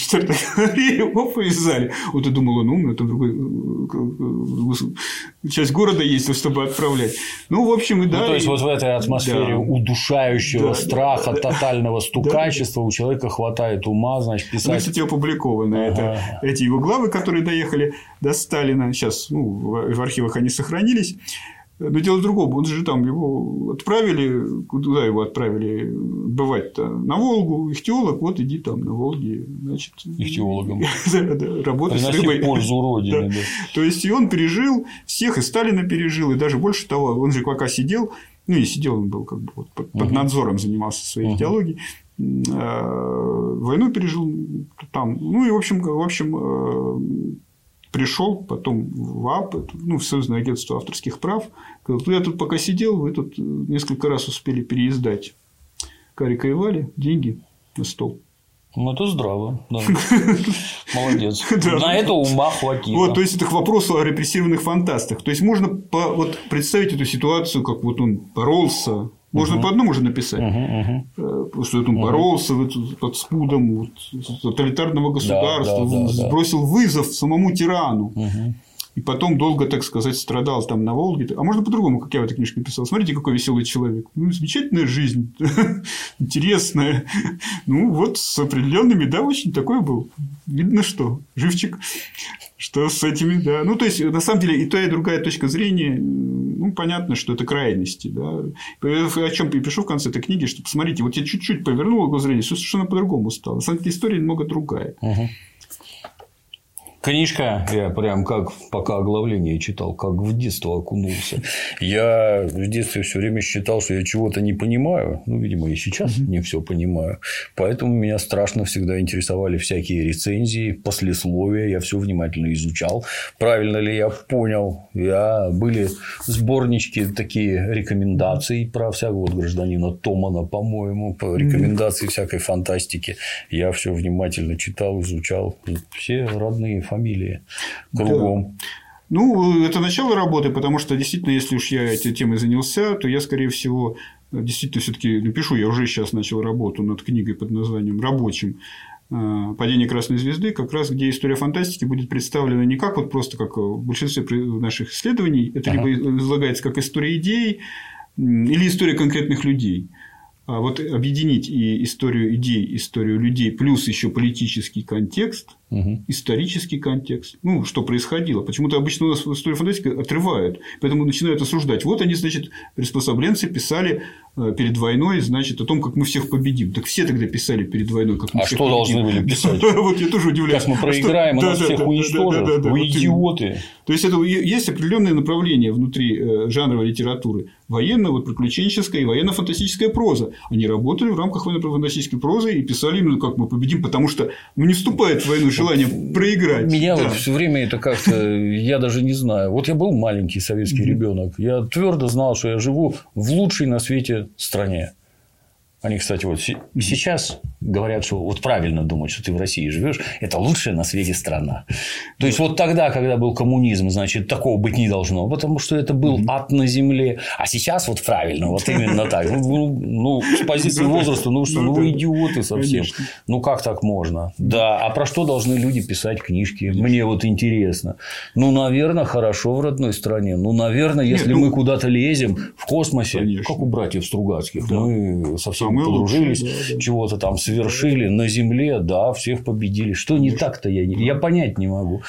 B: его повязали. Вот я думал, он умный, там другой часть города есть, чтобы отправлять. Ну, в общем, и да.
A: Ну, то есть, и... вот в этой атмосфере да. удушающего да, страха, да, тотального стукачества да. у человека хватает ума, значит, писать. Ну,
B: кстати, опубликованы ага. это, эти его главы, которые доехали до Сталина. Сейчас ну, в архивах они сохранились. Но дело в другом, он же там его отправили, куда его отправили бывать-то? На Волгу, ихтиолог, вот иди там на Волге, значит.
A: Ихтиологом.
B: Да, да, работай с рыбой.
A: Пользу родине, да.
B: То есть, и он пережил всех, и Сталина пережил, и даже больше того, он же пока сидел, ну, и сидел он был как бы вот под, под надзором, занимался своей uh-huh. идеологией, войну пережил там, ну, и, в общем, в общем пришел потом в АП, ну, в Союзное агентство авторских прав, сказал: я тут пока сидел, вы тут несколько раз успели переиздать Карика и Вали, деньги на стол.
A: Ну, это здраво, да. Молодец. На это ума хватило.
B: Вот, то есть, это к вопросу о репрессированных фантастах. То есть, можно по, вот, представить эту ситуацию, как вот он боролся. Можно uh-huh. по одному уже написать, uh-huh, uh-huh. что он uh-huh. боролся под спудом вот, тоталитарного государства, да, да, да, сбросил да. вызов самому тирану. Uh-huh. И потом долго, так сказать, страдал там на Волге. А можно по-другому, как я в этой книжке написал. Смотрите, какой веселый человек. Ну, замечательная жизнь, интересная. Ну, вот с определенными, да, очень такой был. Видно, что живчик. Что с этими, да. Ну, то есть, на самом деле, и та, и другая точка зрения, ну, понятно, что это крайности, да. О чем я пишу в конце этой книги, что посмотрите, вот я чуть-чуть повернул его зрение, все совершенно по-другому стало. На самом деле, история немного другая.
A: Угу. Книжка, я прям как пока оглавление читал, как в детство окунулся. Я в детстве все время считал, что я чего-то не понимаю. Ну, видимо, и сейчас не все понимаю. Поэтому меня страшно всегда интересовали всякие рецензии, послесловия. Я все внимательно изучал. Правильно ли я понял? Я... Были сборнички такие рекомендаций про всякого вот гражданина Томана, по-моему, по рекомендации всякой фантастики. Я все внимательно читал, изучал. Все родные фамилии. Фамилии кругом.
B: Да. Ну, это начало работы, потому что действительно, если уж я этой темой занялся, то я, скорее всего, действительно все-таки напишу. Я уже сейчас начал работу над книгой под названием «Рабочим. Падение Красной Звезды», как раз где история фантастики будет представлена не как вот просто как в большинстве наших исследований, это ага. либо излагается как история идей или история конкретных людей. А вот объединить и историю идей, историю людей, плюс еще политический контекст, угу. исторический контекст, ну, что происходило. Почему-то обычно у нас в истории фантастики отрывают, поэтому начинают осуждать. Вот они, значит, приспособленцы писали перед войной, значит, о том, как мы всех победим. Так все тогда писали перед войной, как мы
A: а
B: всех
A: победим. А что должны были писать?
B: Вот я тоже удивляюсь.
A: Как мы проиграем, а нас всех уничтожат? Вы идиоты.
B: То есть, это есть определенные направления внутри жанровой литературы. Военно, вот, приключенческая и военно-фантастическая проза. Они работали в рамках военно-фантастической прозы и писали именно, как мы победим, потому что ну, не вступает в войну желание проиграть.
A: Меня да. вот все время это как-то, я даже не знаю. Вот я был маленький советский mm-hmm. ребенок, я твердо знал, что я живу в лучшей на свете стране. Они, кстати, вот сейчас говорят, что вот правильно думать, что ты в России живешь, это лучшая на свете страна. То есть, вот тогда, когда был коммунизм, значит, такого быть не должно, потому что это был ад на земле. А сейчас вот правильно, вот именно так. Ну, ну с позиции возраста, ну что, ну вы идиоты совсем. Ну, как так можно? Да, а про что должны люди писать книжки? Мне вот интересно. Ну, наверное, хорошо в родной стране. Ну, наверное, если мы куда-то лезем в космосе, как у братьев Стругацких, мы совсем мы подружились, лучше, да, да. чего-то там совершили на земле, да, всех победили. Что Конечно. Не так-то я, не, я понять не могу.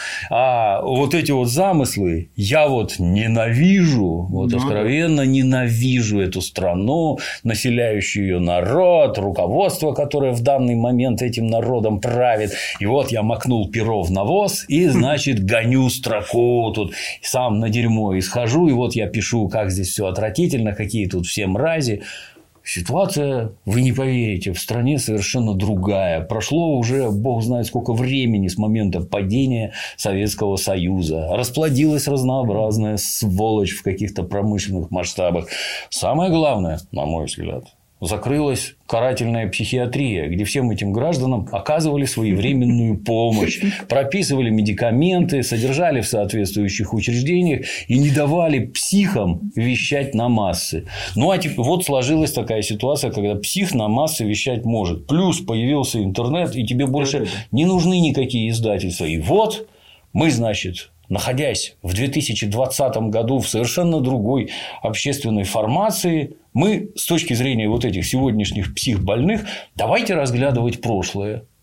A: А вот эти вот замыслы я вот ненавижу, вот да, откровенно да. ненавижу эту страну, населяющую ее народ, руководство, которое в данный момент этим народом правит. И вот я макнул перо в навоз и, значит, гоню строку тут, сам на дерьмо исхожу, и вот я пишу, как здесь все отвратительно, какие тут все мрази. Ситуация, вы не поверите, в стране совершенно другая. Прошло уже бог знает сколько времени с момента падения Советского Союза. Расплодилась разнообразная сволочь в каких-то промышленных масштабах. Самое главное, на мой взгляд, закрылась карательная психиатрия, где всем этим гражданам оказывали своевременную помощь, прописывали медикаменты, содержали в соответствующих учреждениях и не давали психам вещать на массы. Ну, а теперь вот сложилась такая ситуация, когда псих на массы вещать может. Плюс появился интернет, и тебе больше не нужны никакие издательства. И вот мы, значит, находясь в две тысячи двадцатом году в совершенно другой общественной формации, мы с точки зрения вот этих сегодняшних психбольных давайте разглядывать прошлое.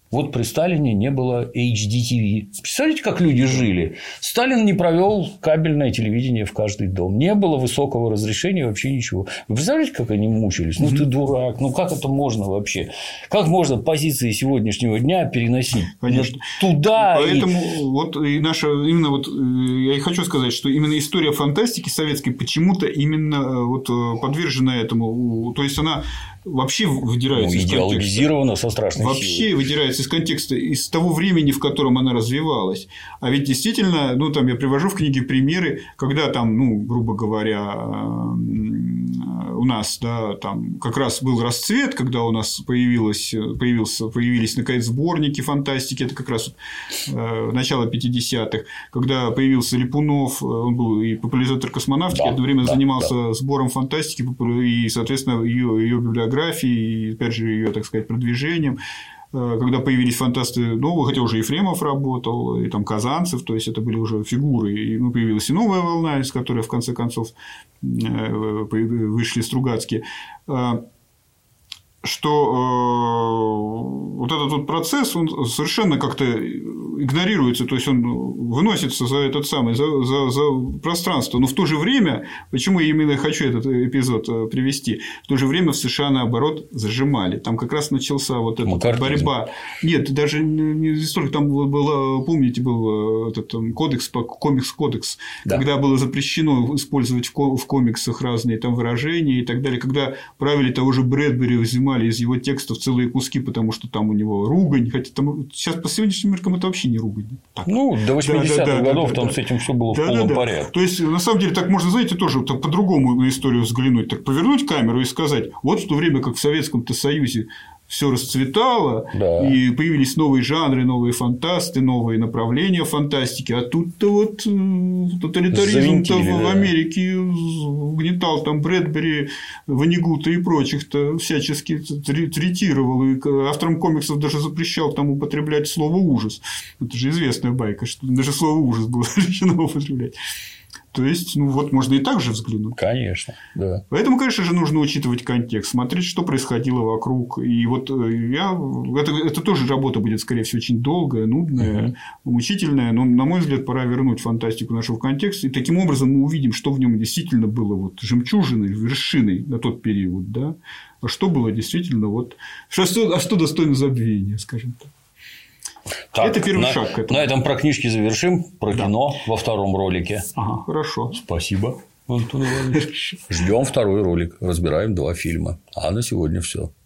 A: Вот при Сталине не было эйч ди ти ви. Представляете, как люди жили? Сталин не провел кабельное телевидение в каждый дом. Не было высокого разрешения, вообще ничего. Вы представляете, как они мучились? Ну, ты дурак. Ну, как это можно вообще? Как можно позиции сегодняшнего дня переносить
B: Конечно.
A: туда?
B: Поэтому
A: и...
B: вот и наша именно вот я и хочу сказать, что именно история фантастики советской почему-то именно вот подвержена этому. То есть она вообще выдирается
A: ну,
B: из
A: идеологизирована со страшной
B: Вообще
A: силой.
B: выдирается из контекста, из того времени, в котором она развивалась. А ведь действительно, ну, там я привожу в книге примеры, когда там, ну, грубо говоря, у нас, да, там как раз был расцвет, когда у нас появилось, появился, появились, наконец, сборники фантастики, это как раз вот, начало пятидесятых, когда появился Липунов, он был и популяризатор космонавтики, да, одновременно да, занимался да. сбором фантастики и, соответственно, ее, ее библиографией, и, опять же, ее, так сказать, продвижением. Когда появились фантасты новые, хотя уже Ефремов работал, и там Казанцев, то есть это были уже фигуры, и ну, появилась и новая волна, из которой в конце концов вышли Стругацкие, что вот этот вот процесс, он совершенно как-то игнорируется, то есть он выносится за этот самый, за, за, за пространство. Но в то же время, почему я именно хочу этот эпизод привести, в то же время в США, наоборот, зажимали. Там как раз начался вот эта Макартизм. борьба. Нет, даже не столько там было, помните, был этот кодекс, комикс-кодекс, да. когда было запрещено использовать в комиксах разные там выражения и так далее, когда правили того же Брэдбери взимали из его текстов целые куски, потому что там у него ругань, хотя там сейчас по сегодняшним меркам это вообще не ругань. Так.
A: Ну, до восьмидесятых да, да, годов да, да, там да. с этим все было да, в полном да, да. порядке.
B: То есть, на самом деле, так можно, знаете, тоже так по-другому на историю взглянуть, так повернуть камеру и сказать, вот в то время, как в Советском-то Союзе все расцветало, да. и появились новые жанры, новые фантасты, новые направления фантастики, а тут-то вот тоталитаризм-то в да. Америке угнетал там Брэдбери, Ванигута и прочих-то всячески третировал, и авторам комиксов даже запрещал там употреблять слово «ужас». Это же известная байка, что даже слово «ужас» было запрещено употреблять. То есть, ну вот можно и так же взглянуть.
A: Конечно, да.
B: Поэтому, конечно же, нужно учитывать контекст, смотреть, что происходило вокруг. И вот я это, это тоже работа будет, скорее всего, очень долгая, нудная, uh-huh. мучительная. Но, на мой взгляд, пора вернуть фантастику нашего в контекст. И таким образом мы увидим, что в нем действительно было вот жемчужиной, вершиной на тот период, да, а что было действительно вот, что, а что достойно забвения, скажем так.
A: Так,
B: это первый
A: на,
B: шаг к этому.
A: На этом про книжки завершим, про да. кино во втором ролике.
B: Ага, хорошо.
A: Спасибо, Антон Иванович. Ждем второй ролик, разбираем два фильма. А на сегодня все.